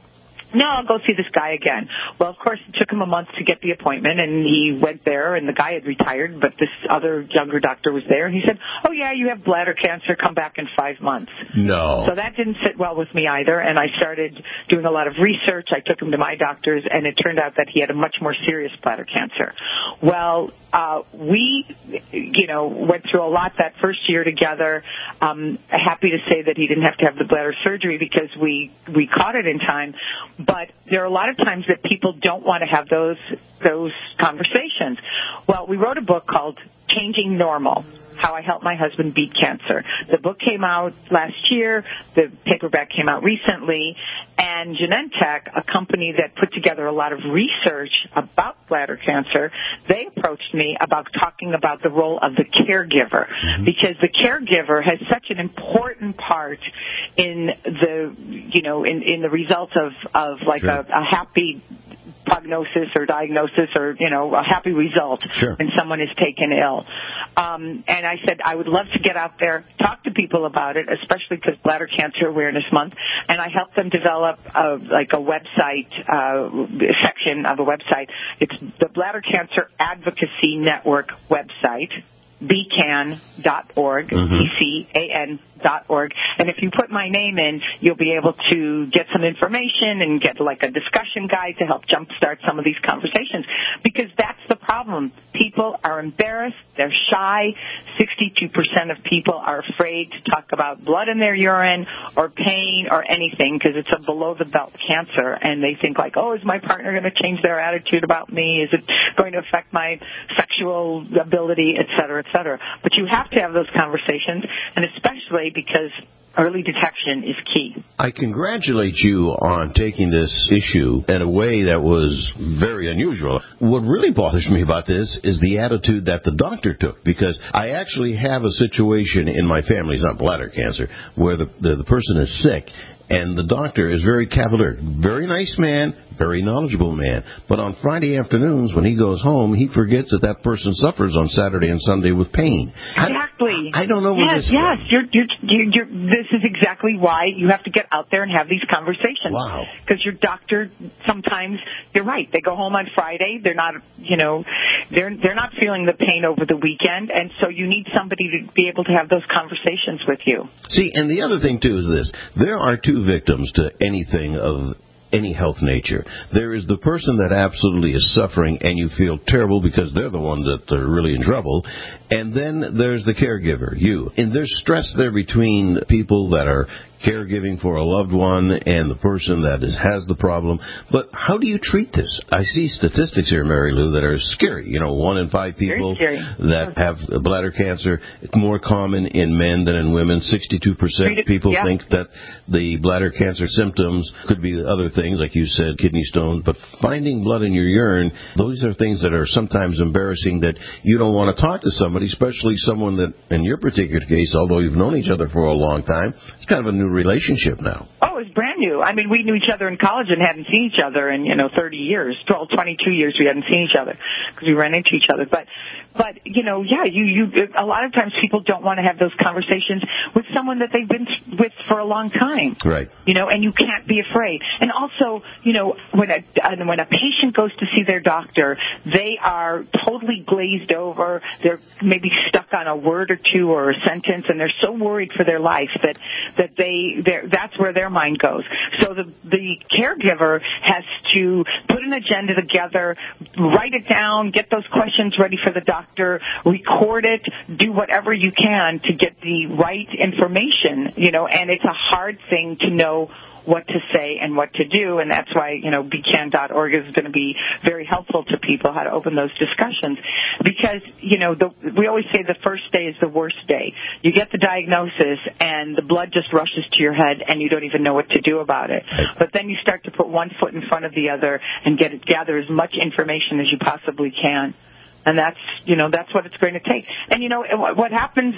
no, I'll go see this guy again. Well, of course, it took him a month to get the appointment, and he went there, and the guy had retired, but this other younger doctor was there, and he said, oh, yeah, you have bladder cancer. Come back in five months. No. So that didn't sit well with me either, and I started doing a lot of research. I took him to my doctors, and it turned out that he had a much more serious bladder cancer. Well, uh, we, you know, went through a lot that first year together. Um, happy to say that he didn't have to have the bladder surgery because we, we caught it in time. But there are a lot of times that people don't want to have those those conversations. Well, we wrote a book called Changing Normal, How I Helped My Husband Beat Cancer. The book came out last year. The paperback came out recently. And Genentech, a company that put together a lot of research about bladder cancer, they approached me about talking about the role of the caregiver, mm-hmm. because the caregiver has such an important part in the, you know, in, in the results of, of like sure. a, a happy prognosis or diagnosis or, you know, a happy result sure. when someone is taken ill. Um, and I said I would love to get out there, talk to people about it, especially because Bladder Cancer Awareness Month, and I helped them develop a, like a website, uh, section of a website. It's the Bladder Cancer Advocacy Network website, b can dot org, mm-hmm. B C A N dot org. And if you put my name in, you'll be able to get some information and get like a discussion guide to help jumpstart some of these conversations. Because that's the problem. People are embarrassed. They're shy. sixty-two percent of people are afraid to talk about blood in their urine or pain or anything because it's a below-the-belt cancer. And they think like, oh, is my partner going to change their attitude about me? Is it going to affect my sexual ability, et cetera, et cetera? But you have to have those conversations, and especially because early detection is key. I congratulate you on taking this issue in a way that was very unusual. What really bothers me about this is the attitude that the doctor took, because I actually have a situation in my family, it's not bladder cancer, where the, the, the person is sick, and the doctor is very cavalier. Very nice man, very knowledgeable man. But on Friday afternoons, when he goes home, he forgets that that person suffers on Saturday and Sunday with pain. Exactly. I, I don't know where yes, this Yes, yes. You're, you're, you're, this is exactly why you have to get out there and have these conversations. Wow. Because your doctor, sometimes, you're right, they go home on Friday, they're not, you know, they're, they're not feeling the pain over the weekend, and so you need somebody to be able to have those conversations with you. See, and the other thing, too, is this. There are two victims to anything of any health nature. There is the person that absolutely is suffering and you feel terrible because they're the one that are really in trouble. And then there's the caregiver, you. And there's stress there between people that are caregiving for a loved one and the person that is, has the problem. But how do you treat this? I see statistics here, Mary Lou, that are scary. You know, one in five people that have bladder cancer, it's more common in men than in women. sixty-two percent people yeah. think that the bladder cancer symptoms could be other things, like you said, kidney stones. But finding blood in your urine, those are things that are sometimes embarrassing that you don't want to talk to somebody, especially someone that, in your particular case, although you've known each other for a long time, it's kind of a new relationship now. Oh, it's brand new. I mean, we knew each other in college and hadn't seen each other in, you know, thirty years, twelve, twenty-two years we hadn't seen each other because we ran into each other. But, but you know, yeah, you, you, a lot of times people don't want to have those conversations with someone that they've been with for a long time. Right. You know, and you can't be afraid. And also, you know, when a, when a patient goes to see their doctor, they are totally glazed over. They're maybe stuck on a word or two or a sentence, and they're so worried for their life that, that they, that's where their mind goes. So the, the caregiver has to put an agenda together, write it down, get those questions ready for the doctor, record it, do whatever you can to get the right information, you know, and it's a hard thing to know what to say and what to do, and that's why, you know, B C A N dot org is going to be very helpful to people, how to open those discussions. Because, you know, the, we always say the first day is the worst day. You get the diagnosis, and the blood just rushes to your head, and you don't even know what to do about it. But then you start to put one foot in front of the other and get gather as much information as you possibly can. And that's, you know, that's what it's going to take. And, you know, what happens,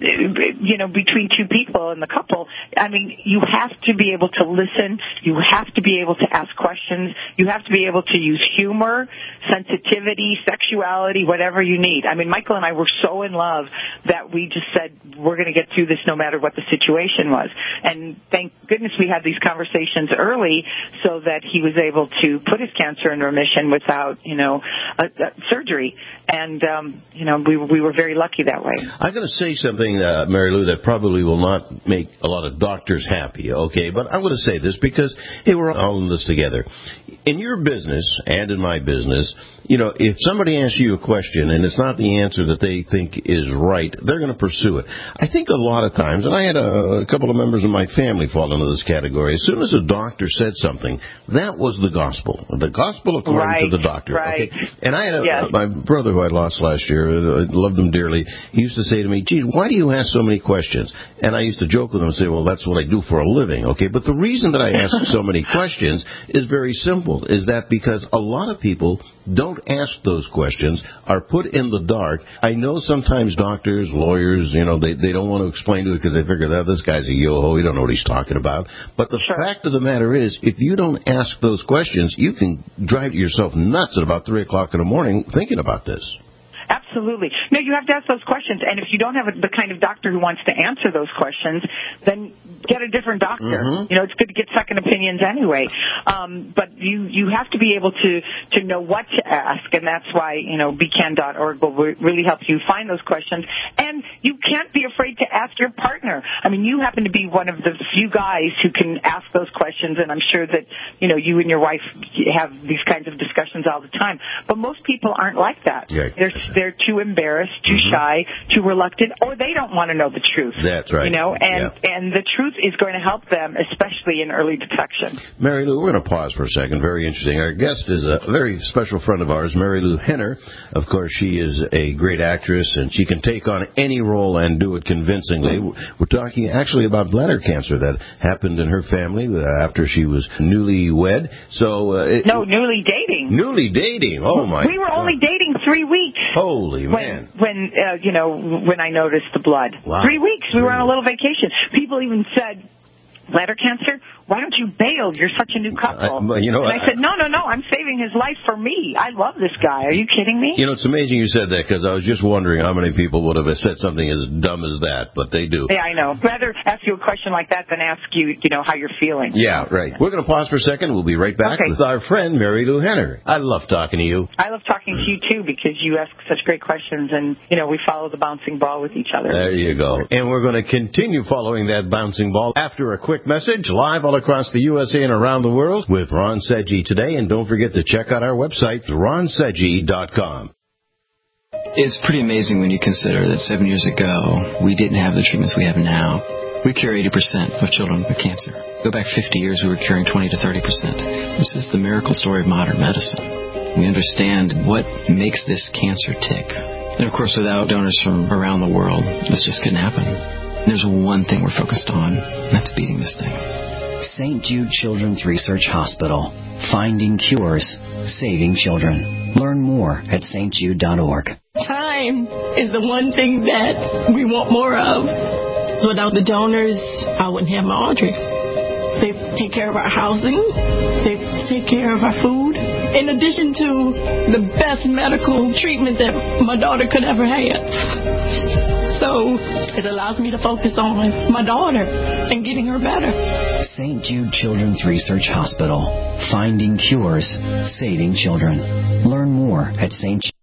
you know, between two people in the couple, I mean, you have to be able to listen. You have to be able to ask questions. You have to be able to use humor, sensitivity, sexuality, whatever you need. I mean, Michael and I were so in love that we just said we're going to get through this no matter what the situation was. And thank goodness we had these conversations early so that he was able to put his cancer in remission without, you know, a, a surgery. And, um, you know, we, we were very lucky that way. I'm going to say something, uh, Mary Lou, that probably will not make a lot of doctors happy, okay? But I'm going to say this because, hey, we're all in this together. In your business and in my business, you know, if somebody asks you a question and it's not the answer that they think is right, they're going to pursue it. I think a lot of times, and I had a, a couple of members of my family fall into this category, as soon as a doctor said something, that was the gospel. The gospel according right, to the doctor. Right. Okay? And I had a, yes. uh, my brother who I lost last year, I loved him dearly, he used to say to me, gee, why do you ask so many questions? And I used to joke with him and say, well, that's what I do for a living, okay? But the reason that I ask so many questions is very simple, is that because a lot of people don't ask those questions, are put in the dark. I know sometimes doctors, lawyers, you know, they, they don't want to explain to it because they figure that this guy's a yo-ho, he don't know what he's talking about. But the sure. fact of the matter is, if you don't ask those questions, you can drive yourself nuts at about three o'clock in the morning thinking about this. Absolutely. No, you have to ask those questions. And if you don't have a, the kind of doctor who wants to answer those questions, then get a different doctor. Mm-hmm. You know, it's good to get second opinions anyway. Um, but you, you have to be able to, to know what to ask. And that's why, you know, B C A N dot org will really help you find those questions. And you can't be afraid to ask your partner. I mean, you happen to be one of the few guys who can ask those questions. And I'm sure that, you know, you and your wife have these kinds of discussions all the time. But most people aren't like that. Yeah. They're They're too embarrassed, too mm-hmm. shy, too reluctant, or they don't want to know the truth. That's right. You know, and yeah. and the truth is going to help them, especially in early detection. Mary Lou, we're going to pause for a second. Very interesting. Our guest is a very special friend of ours, Mary Lou Henner. Of course, she is a great actress, and she can take on any role and do it convincingly. We're talking actually about bladder cancer that happened in her family after she was newly wed. So uh, it, no, newly dating. Newly dating. Oh my! We were God. only dating three weeks. Holy man! When, when uh, you know, when I noticed the blood, wow. three weeks. We three were on a weeks. little vacation. People even said, bladder cancer? Why don't you bail? You're such a new couple. I, you know, and I, I said, no, no, no, I'm saving his life for me. I love this guy. Are you kidding me? You know, it's amazing you said that because I was just wondering how many people would have said something as dumb as that, but they do. Yeah, I know. Rather ask you a question like that than ask you, you know, how you're feeling. Yeah, right. We're going to pause for a second. We'll be right back okay. with our friend, Mary Lou Henner. I love talking to you. I love talking to you, too, because you ask such great questions, and, you know, we follow the bouncing ball with each other. There you go. And we're going to continue following that bouncing ball after a quick message, live all across the U S A and around the world with Ron Sedgy today. And don't forget to check out our website, ron sedgy dot com. It's pretty amazing when you consider that seven years ago, we didn't have the treatments we have now. We cure eighty percent of children with cancer. Go back fifty years, we were curing twenty to thirty percent. This is the miracle story of modern medicine. We understand what makes this cancer tick. And of course, without donors from around the world, this just couldn't happen. There's one thing we're focused on, and that's beating this thing. Saint Jude Children's Research Hospital. Finding cures, saving children. Learn more at S T jude dot org. Time is the one thing that we want more of. Without the donors, I wouldn't have my Audrey. They take care of our housing. They take care of our food. In addition to the best medical treatment that my daughter could ever have. So it allows me to focus on my daughter and getting her better. Saint Jude Children's Research Hospital. Finding cures, saving children. Learn more at Saint Jude.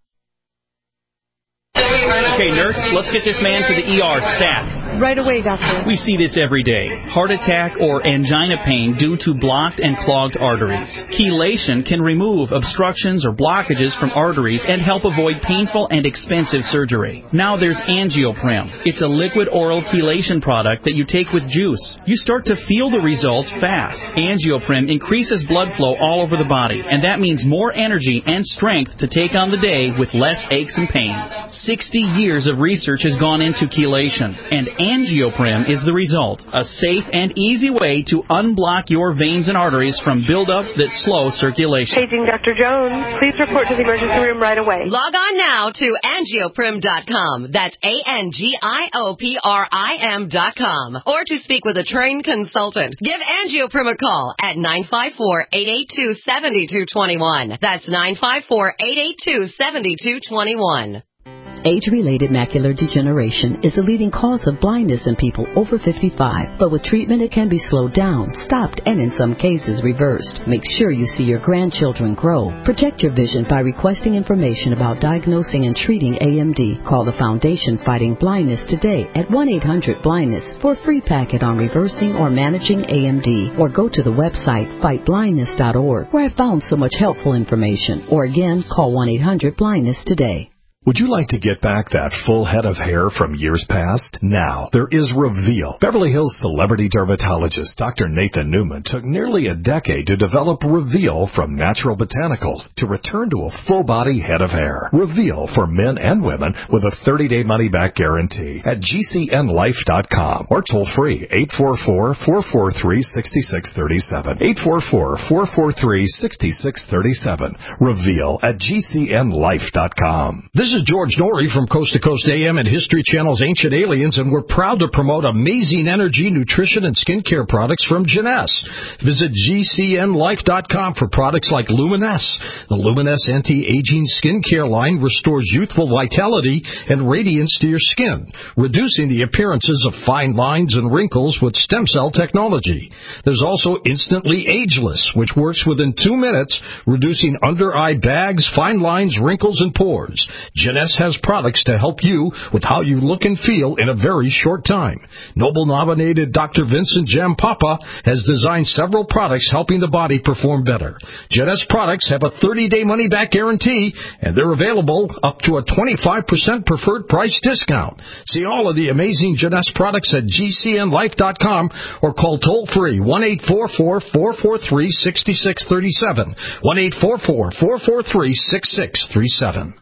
Okay, nurse, let's get this man to the E R stat. Right away, doctor. We see this every day. Heart attack or angina pain due to blocked and clogged arteries. Chelation can remove obstructions or blockages from arteries and help avoid painful and expensive surgery. Now there's Angioprim. It's a liquid oral chelation product that you take with juice. You start to feel the results fast. Angioprim increases blood flow all over the body, and that means more energy and strength to take on the day with less aches and pains. sixty years of research has gone into chelation, and Angioprim is the result. A safe and easy way to unblock your veins and arteries from buildup that slow circulation. Paging Doctor Jones. Please report to the emergency room right away. Log on now to angioprim dot com. That's A N G I O P R I M dot com. Or to speak with a trained consultant. Give Angioprim a call at nine five four, eight eight two, seven two two one. That's nine five four, eight eight two, seven two two one. Age-related macular degeneration is the leading cause of blindness in people over fifty-five. But with treatment, it can be slowed down, stopped, and in some cases reversed. Make sure you see your grandchildren grow. Protect your vision by requesting information about diagnosing and treating A M D. Call the Foundation Fighting Blindness today at one eight hundred blindness for a free packet on reversing or managing A M D. Or go to the website fight blindness dot org, where I found so much helpful information. Or again, call one eight hundred blindness today. Would you like to get back that full head of hair from years past? Now, there is Reveal. Beverly Hills celebrity dermatologist Doctor Nathan Newman took nearly a decade to develop Reveal from natural botanicals to return to a full-body head of hair. Reveal for men and women with a thirty-day money-back guarantee at G C N life dot com or toll-free eight four four, four four three, six six three seven. eight four four, four four three, six six three seven. Reveal at G C N life dot com. This This is George Norrie from Coast to Coast A M and History Channel's Ancient Aliens, and we're proud to promote amazing energy, nutrition, and skincare products from Jeunesse. Visit G C N life dot com for products like Luminesse. The Luminesse anti-aging skincare line restores youthful vitality and radiance to your skin, reducing the appearances of fine lines and wrinkles with stem cell technology. There's also Instantly Ageless, which works within two minutes, reducing under-eye bags, fine lines, wrinkles, and pores. Jeunesse has products to help you with how you look and feel in a very short time. Nobel-nominated Doctor Vincent Jampapa has designed several products helping the body perform better. Jeunesse products have a thirty-day money-back guarantee, and they're available up to a twenty-five percent preferred price discount. See all of the amazing Jeunesse products at G C N life dot com or call toll-free one eight four four, four four three, six six three seven, one eight four four, four four three, six six three seven.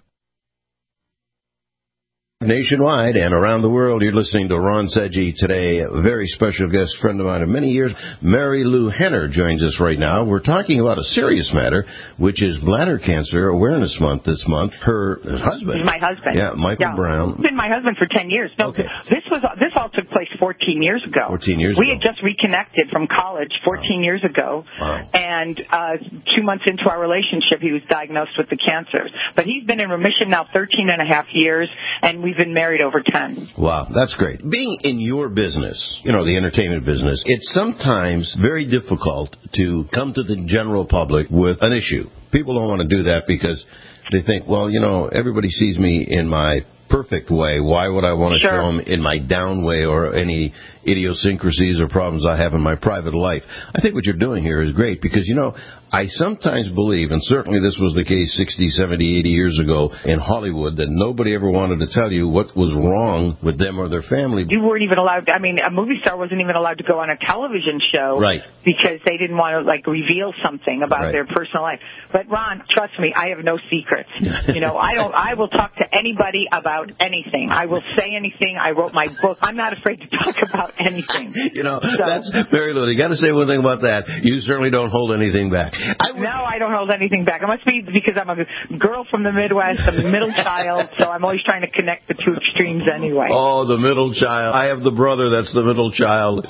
Nationwide and around the world, you're listening to Ron Seggi today. A very special guest friend of mine of many years, Mary Lou Henner, joins us right now. We're talking about a serious matter, which is Bladder Cancer Awareness Month this month. Her husband. My husband. Yeah, Michael yeah. Brown. He's been my husband for ten years. No, okay. This was this all took place fourteen years ago. fourteen years we ago. had just reconnected from college fourteen wow. years ago. Wow. And uh, two months into our relationship, he was diagnosed with the cancer. But he's been in remission now thirteen and a half years, and we've been married over ten. Wow, that's great. Being in your business, you know, the entertainment business, it's sometimes very difficult to come to the general public with an issue. People don't want to do that because they think, well, you know, everybody sees me in my perfect way. Why would I want to sure. show them in my down way or any idiosyncrasies or problems I have in my private life. I think what you're doing here is great because, you know, I sometimes believe, and certainly this was the case sixty, seventy, eighty years ago in Hollywood, that nobody ever wanted to tell you what was wrong with them or their family. You weren't even allowed, I mean, a movie star wasn't even allowed to go on a television show. Right. Because they didn't want to, like, reveal something about Right. their personal life. But, Ron, trust me, I have no secrets. You know, I don't, I will talk to anybody about anything. I will say anything. I wrote my book. I'm not afraid to talk about anything. You know, So- that's very little. You got to say one thing about that. You certainly don't hold anything back. I would, no, I don't hold anything back. It must be because I'm a girl from the Midwest, I'm a middle child, so I'm always trying to connect the two extremes anyway. Oh, the middle child. I have the brother that's the middle child.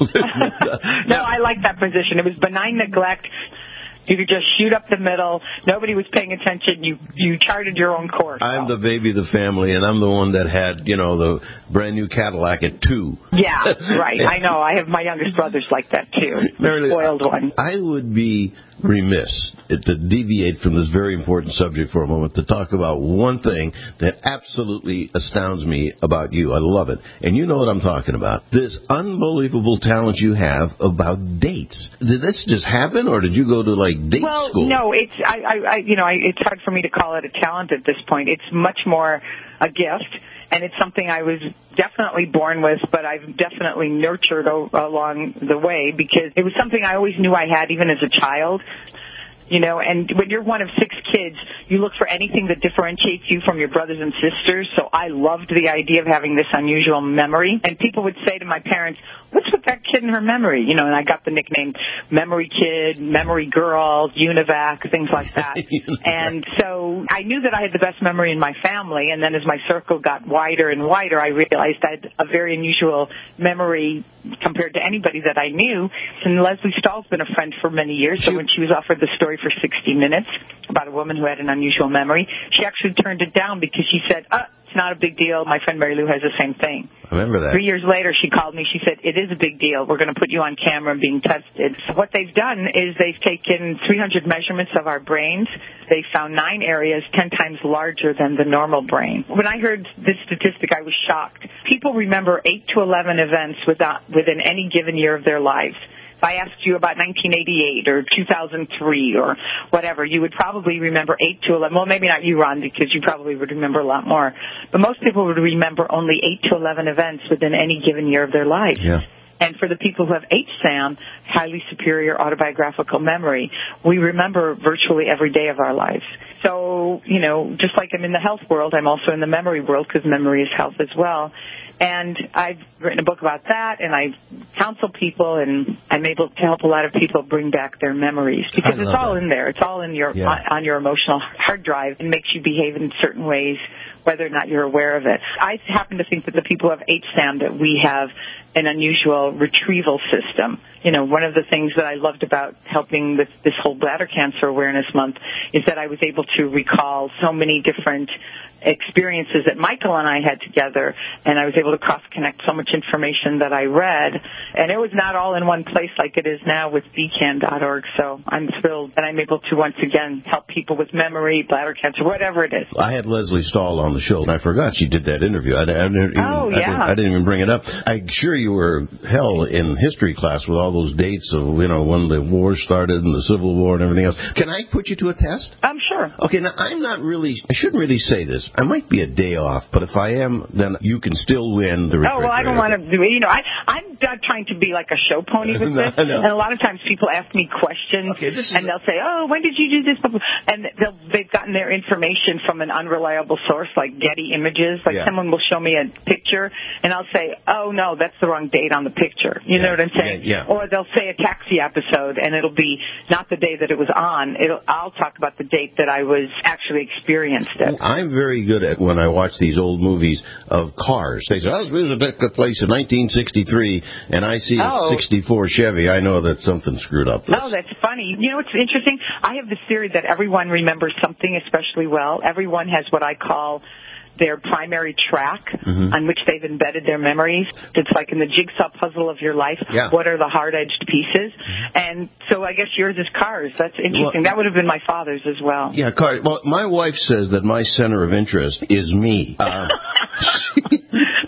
No, I like that position. It was benign neglect. You could just shoot up the middle. Nobody was paying attention. You you charted your own course. I'm the baby of the family, and I'm the one that had, you know, the brand new Cadillac at two. Yeah, right. I know. I have my youngest brother's like that, too. Mary Lou, Spoiled one. I would be remiss to deviate from this very important subject for a moment to talk about one thing that absolutely astounds me about you. I love it. And you know what I'm talking about. This unbelievable talent you have about dates. Did this just happen, or did you go to, like, date well, school? no, it's I, I, I, you know, I, it's hard for me to call it a talent at this point. It's much more a gift, and it's something I was definitely born with, but I've definitely nurtured o- along the way because it was something I always knew I had, even as a child. You know, and when you're one of six kids, you look for anything that differentiates you from your brothers and sisters. So I loved the idea of having this unusual memory. And people would say to my parents, what's with that kid and her memory? You know, and I got the nickname Memory Kid, Memory Girl, Univac, things like that. And so I knew that I had the best memory in my family. And then as my circle got wider and wider, I realized I had a very unusual memory compared to anybody that I knew. And Leslie Stahl's been a friend for many years. So when she was offered the story for sixty minutes about a woman who had an unusual memory, she actually turned it down because she said, oh, it's not a big deal. My friend Mary Lou has the same thing. I remember that. Three years later, she called me. She said, it is a big deal. We're going to put you on camera and being tested. So what they've done is they've taken three hundred measurements of our brains. They found nine areas ten times larger than the normal brain. When I heard this statistic, I was shocked. People remember eight to eleven events without, within any given year of their lives. If I asked you about nineteen eighty-eight or two thousand three or whatever, you would probably remember eight to eleven. Well, maybe not you, Ron, because you probably would remember a lot more. But most people would remember only eight to eleven events within any given year of their life. Yeah. And for the people who have H SAM, highly superior autobiographical memory, we remember virtually every day of our lives. So, you know, just like I'm in the health world, I'm also in the memory world because memory is health as well. And I've written a book about that, and I counsel people, and I'm able to help a lot of people bring back their memories because it's all that. in there. It's all in your Yeah. on, on your emotional hard drive and makes you behave in certain ways, whether or not you're aware of it. I happen to think that the people who have H SAM, that we have an unusual retrieval system. You know, one of the things that I loved about helping with this whole Bladder Cancer Awareness Month is that I was able to recall so many different experiences that Michael and I had together, and I was able to cross-connect so much information that I read, and it was not all in one place like it is now with B C A N dot org, so I'm thrilled that I'm able to once again help people with memory, bladder cancer, whatever it is. I had Leslie Stahl on the show, and I forgot she did that interview. I, I, didn't, even, Oh, I, yeah. didn't, I didn't even bring it up. I'm sure you were hell in history class with all those dates of, you know, when the war started and the Civil War and everything else. Can I put you to a test? I'm sure. Okay, now, I'm not really, I shouldn't really say this. I might be a day off, but if I am, then you can still win the refrigerator. Oh, well, I don't want to do it. You know, I, I'm not trying to be like a show pony with No, this. no. And a lot of times people ask me questions, Okay, this is and they'll say, oh, when did you do this? And they'll, they've gotten their information from an unreliable source like Getty Images. Like Yeah. someone will show me a picture, and I'll say, oh, no, that's the wrong date on the picture. You Yeah. know what I'm saying? Yeah, yeah. Or they'll say a Taxi episode, and it'll be not the day that it was on. It'll, I'll talk about the date that I was actually experienced it. I'm very good at when I watch these old movies of cars. They say, I was visiting a place in nineteen sixty-three, and I see a Oh. sixty-four Chevy. I know that something's screwed up. Let's- Oh, that's funny. You know what's interesting? I have this theory that everyone remembers something especially well. Everyone has what I call their primary track Mhm. on which they've embedded their memories. It's like in the jigsaw puzzle of your life. Yeah. What are the hard-edged pieces? And so I guess yours is cars. That's interesting. Well- that would have been my father's as well. Yeah, car. Well, my wife says that my center of interest is me. Uh, I think most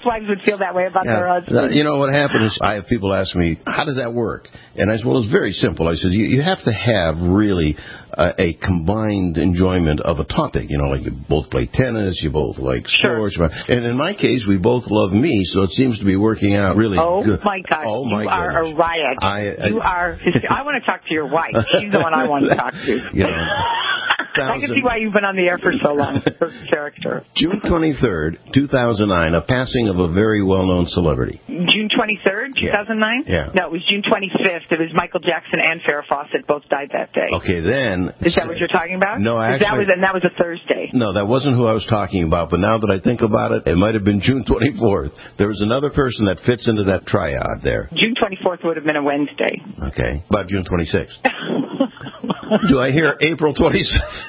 wives would feel that way about Yeah. their husbands. You know what happened is I have people ask me, how does that work? And I said, well, it's very simple. I said, you, you have to have really uh, a combined enjoyment of a topic. You know, like you both play tennis, you both like sports. Sure. And in my case, we both love me, so it seems to be working out really oh good. My gosh, oh my you gosh. are a riot. I, I, you are. I want to talk to your wife. She's the one I want to talk to. You know, I can see why you've been on the air for so long. Her character. June twenty-third, two thousand nine, a passing of a very well-known celebrity. June twenty-third, two thousand nine? Yeah. No, it was June twenty-fifth. It was Michael Jackson and Farrah Fawcett both died that day. Okay, then. Is that what you're talking about? No, actually. That was, and that was a Thursday. No, that wasn't who I was talking about, but now that I think about it, it might have been June twenty-fourth. There was another person that fits into that triad there. June twenty-fourth would have been a Wednesday. Okay. About June twenty-sixth. Do I hear April twenty-sixth?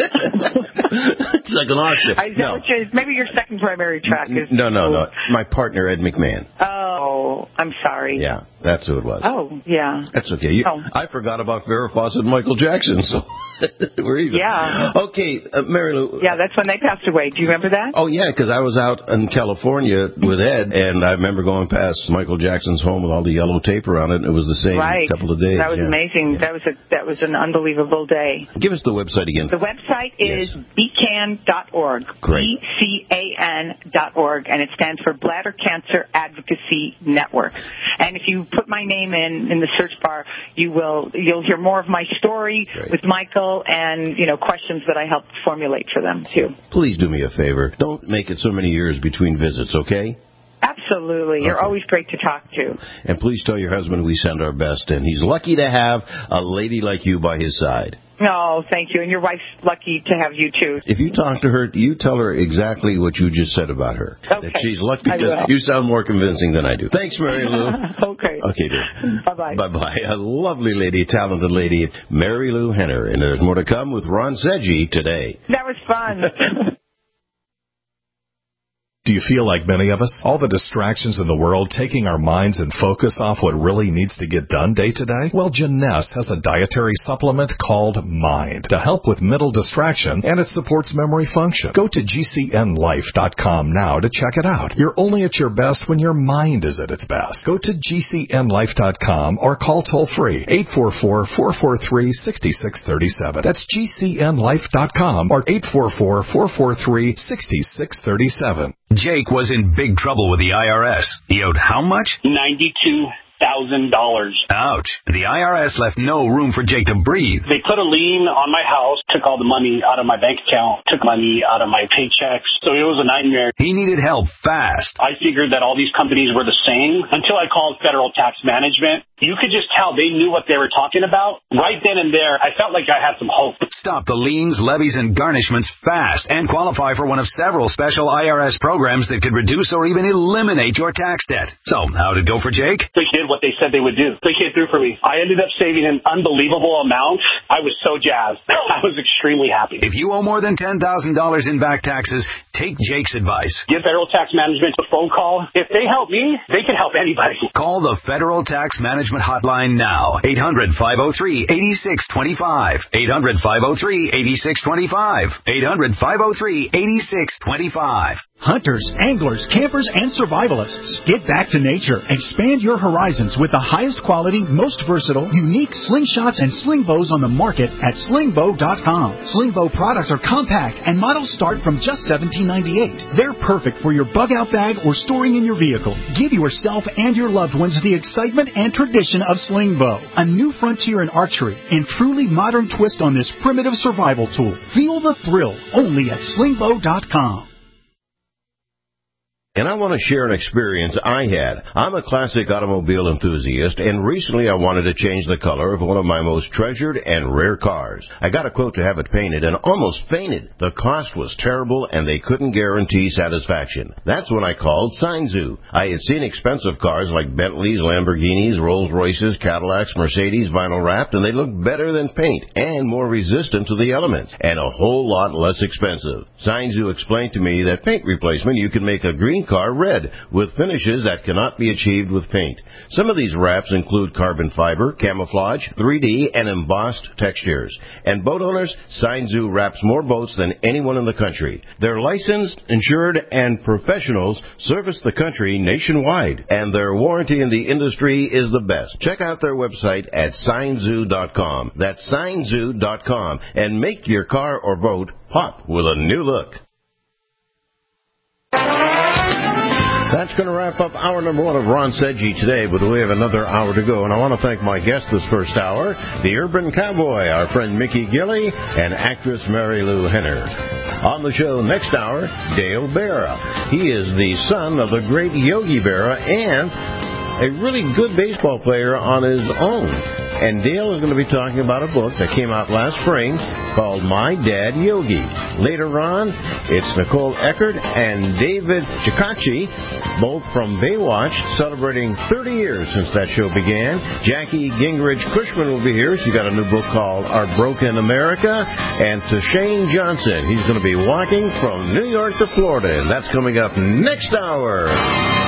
It's like an auction. Is that No. what you- maybe your second primary track is. No, no, no. My partner, Ed McMahon. Oh, I'm sorry. Yeah, that's who it was. Oh, yeah. That's okay. You, Oh. I forgot about Farrah Fawcett and Michael Jackson, so we're even. Yeah. Okay, uh, Mary Lou. Yeah, that's when they passed away. Do you remember that? Oh, yeah, because I was out in California with Ed, and I remember going past Michael Jackson's home with all the yellow tape around it, and it was the same Right. couple of days. That was yeah. amazing. That was a that was an unbelievable day. Give us the website again. The website is b can dot org. Great. B C A N dot org, and it stands for Bladder Cancer Advocacy Network. And if you put my name in in the search bar, you will you'll hear more of my story Great. with Michael, and you know questions that I helped formulate for them too. Please do me a favor. Don't make it so many years between visits, okay? Absolutely, you're Okay. always great to talk to. And please tell your husband we send our best, and he's lucky to have a lady like you by his side. No, thank you, and your wife's lucky to have you too. If you talk to her, you tell her exactly what you just said about her. Okay. That she's lucky I to. will. You sound more convincing than I do. Thanks, Mary Lou. Okay. Okay, dear. Bye-bye. Bye-bye. A lovely lady, talented lady, Mary Lou Henner. And there's more to come with Ron Sedgy today. That was fun. Do you feel like many of us? All the distractions in the world taking our minds and focus off what really needs to get done day to day? Well, Jeunesse has a dietary supplement called Mind to help with mental distraction, and it supports memory function. Go to G C N life dot com now to check it out. You're only at your best when your mind is at its best. Go to G C N life dot com or call toll-free eight four four, four four three, six six three seven. That's G C N life dot com or eight four four, four four three, six six three seven. Jake was in big trouble with the I R S. He owed how much? ninety-two thousand dollars. Ouch. The I R S left no room for Jake to breathe. They put a lien on my house, took all the money out of my bank account, took money out of my paychecks. So it was a nightmare. He needed help fast. I figured that all these companies were the same until I called Federal Tax Management. You could just tell they knew what they were talking about. Right then and there, I felt like I had some hope. Stop the liens, levies, and garnishments fast and qualify for one of several special I R S programs that could reduce or even eliminate your tax debt. So, how'd it go for Jake? They did what they said they would do. They came through for me. I ended up saving an unbelievable amount. I was so jazzed. I was extremely happy. If you owe more than ten thousand dollars in back taxes, take Jake's advice. Give Federal Tax Management a phone call. If they help me, they can help anybody. Call the Federal Tax Management Hotline now. eight hundred, five oh three, eight six two five. eight hundred, five oh three, eight six two five. eight hundred, five oh three, eight six two five. Hunters, anglers, campers, and survivalists. Get back to nature. Expand your horizons with the highest quality, most versatile, unique slingshots and sling bows on the market at sling bow dot com. Sling bow products are compact and models start from just seventeen ninety-eight. They're perfect for your bug out bag or storing in your vehicle. Give yourself and your loved ones the excitement and tradition of sling bow. A new frontier in archery and truly modern twist on this primitive survival tool. Feel the thrill only at sling bow dot com. And I want to share an experience I had. I'm a classic automobile enthusiast, and recently I wanted to change the color of one of my most treasured and rare cars. I got a quote to have it painted and almost fainted. The cost was terrible, and they couldn't guarantee satisfaction. That's when I called Sign-Zoo. I had seen expensive cars like Bentleys, Lamborghinis, Rolls-Royces, Cadillacs, Mercedes vinyl wrapped, and they looked better than paint and more resistant to the elements, and a whole lot less expensive. Sign-Zoo explained to me that paint replacement, you can make a green paint car red with finishes that cannot be achieved with paint. Some of these wraps include carbon fiber, camouflage, three D, and embossed textures. And boat owners, Sainzu wraps more boats than anyone in the country. They're licensed, insured, and professionals service the country nationwide, and their warranty in the industry is the best. Check out their website at Sainzu dot com. That's Sainzu dot com, and make your car or boat pop with a new look. That's going to wrap up hour number one of Ron Sedgy today, but we have another hour to go, and I want to thank my guests this first hour, the urban cowboy, our friend Mickey Gilley, and actress Mary Lou Henner. On the show next hour, Dale Berra. He is the son of the great Yogi Berra and a really good baseball player on his own. And Dale is going to be talking about a book that came out last spring called My Dad Yogi. Later on, it's Nicole Eckert and David Chikachi, both from Baywatch, celebrating thirty years since that show began. Jackie Gingrich Cushman will be here. She's got a new book called Our Broken America. And to Shane Johnson, he's going to be walking from New York to Florida. And that's coming up next hour.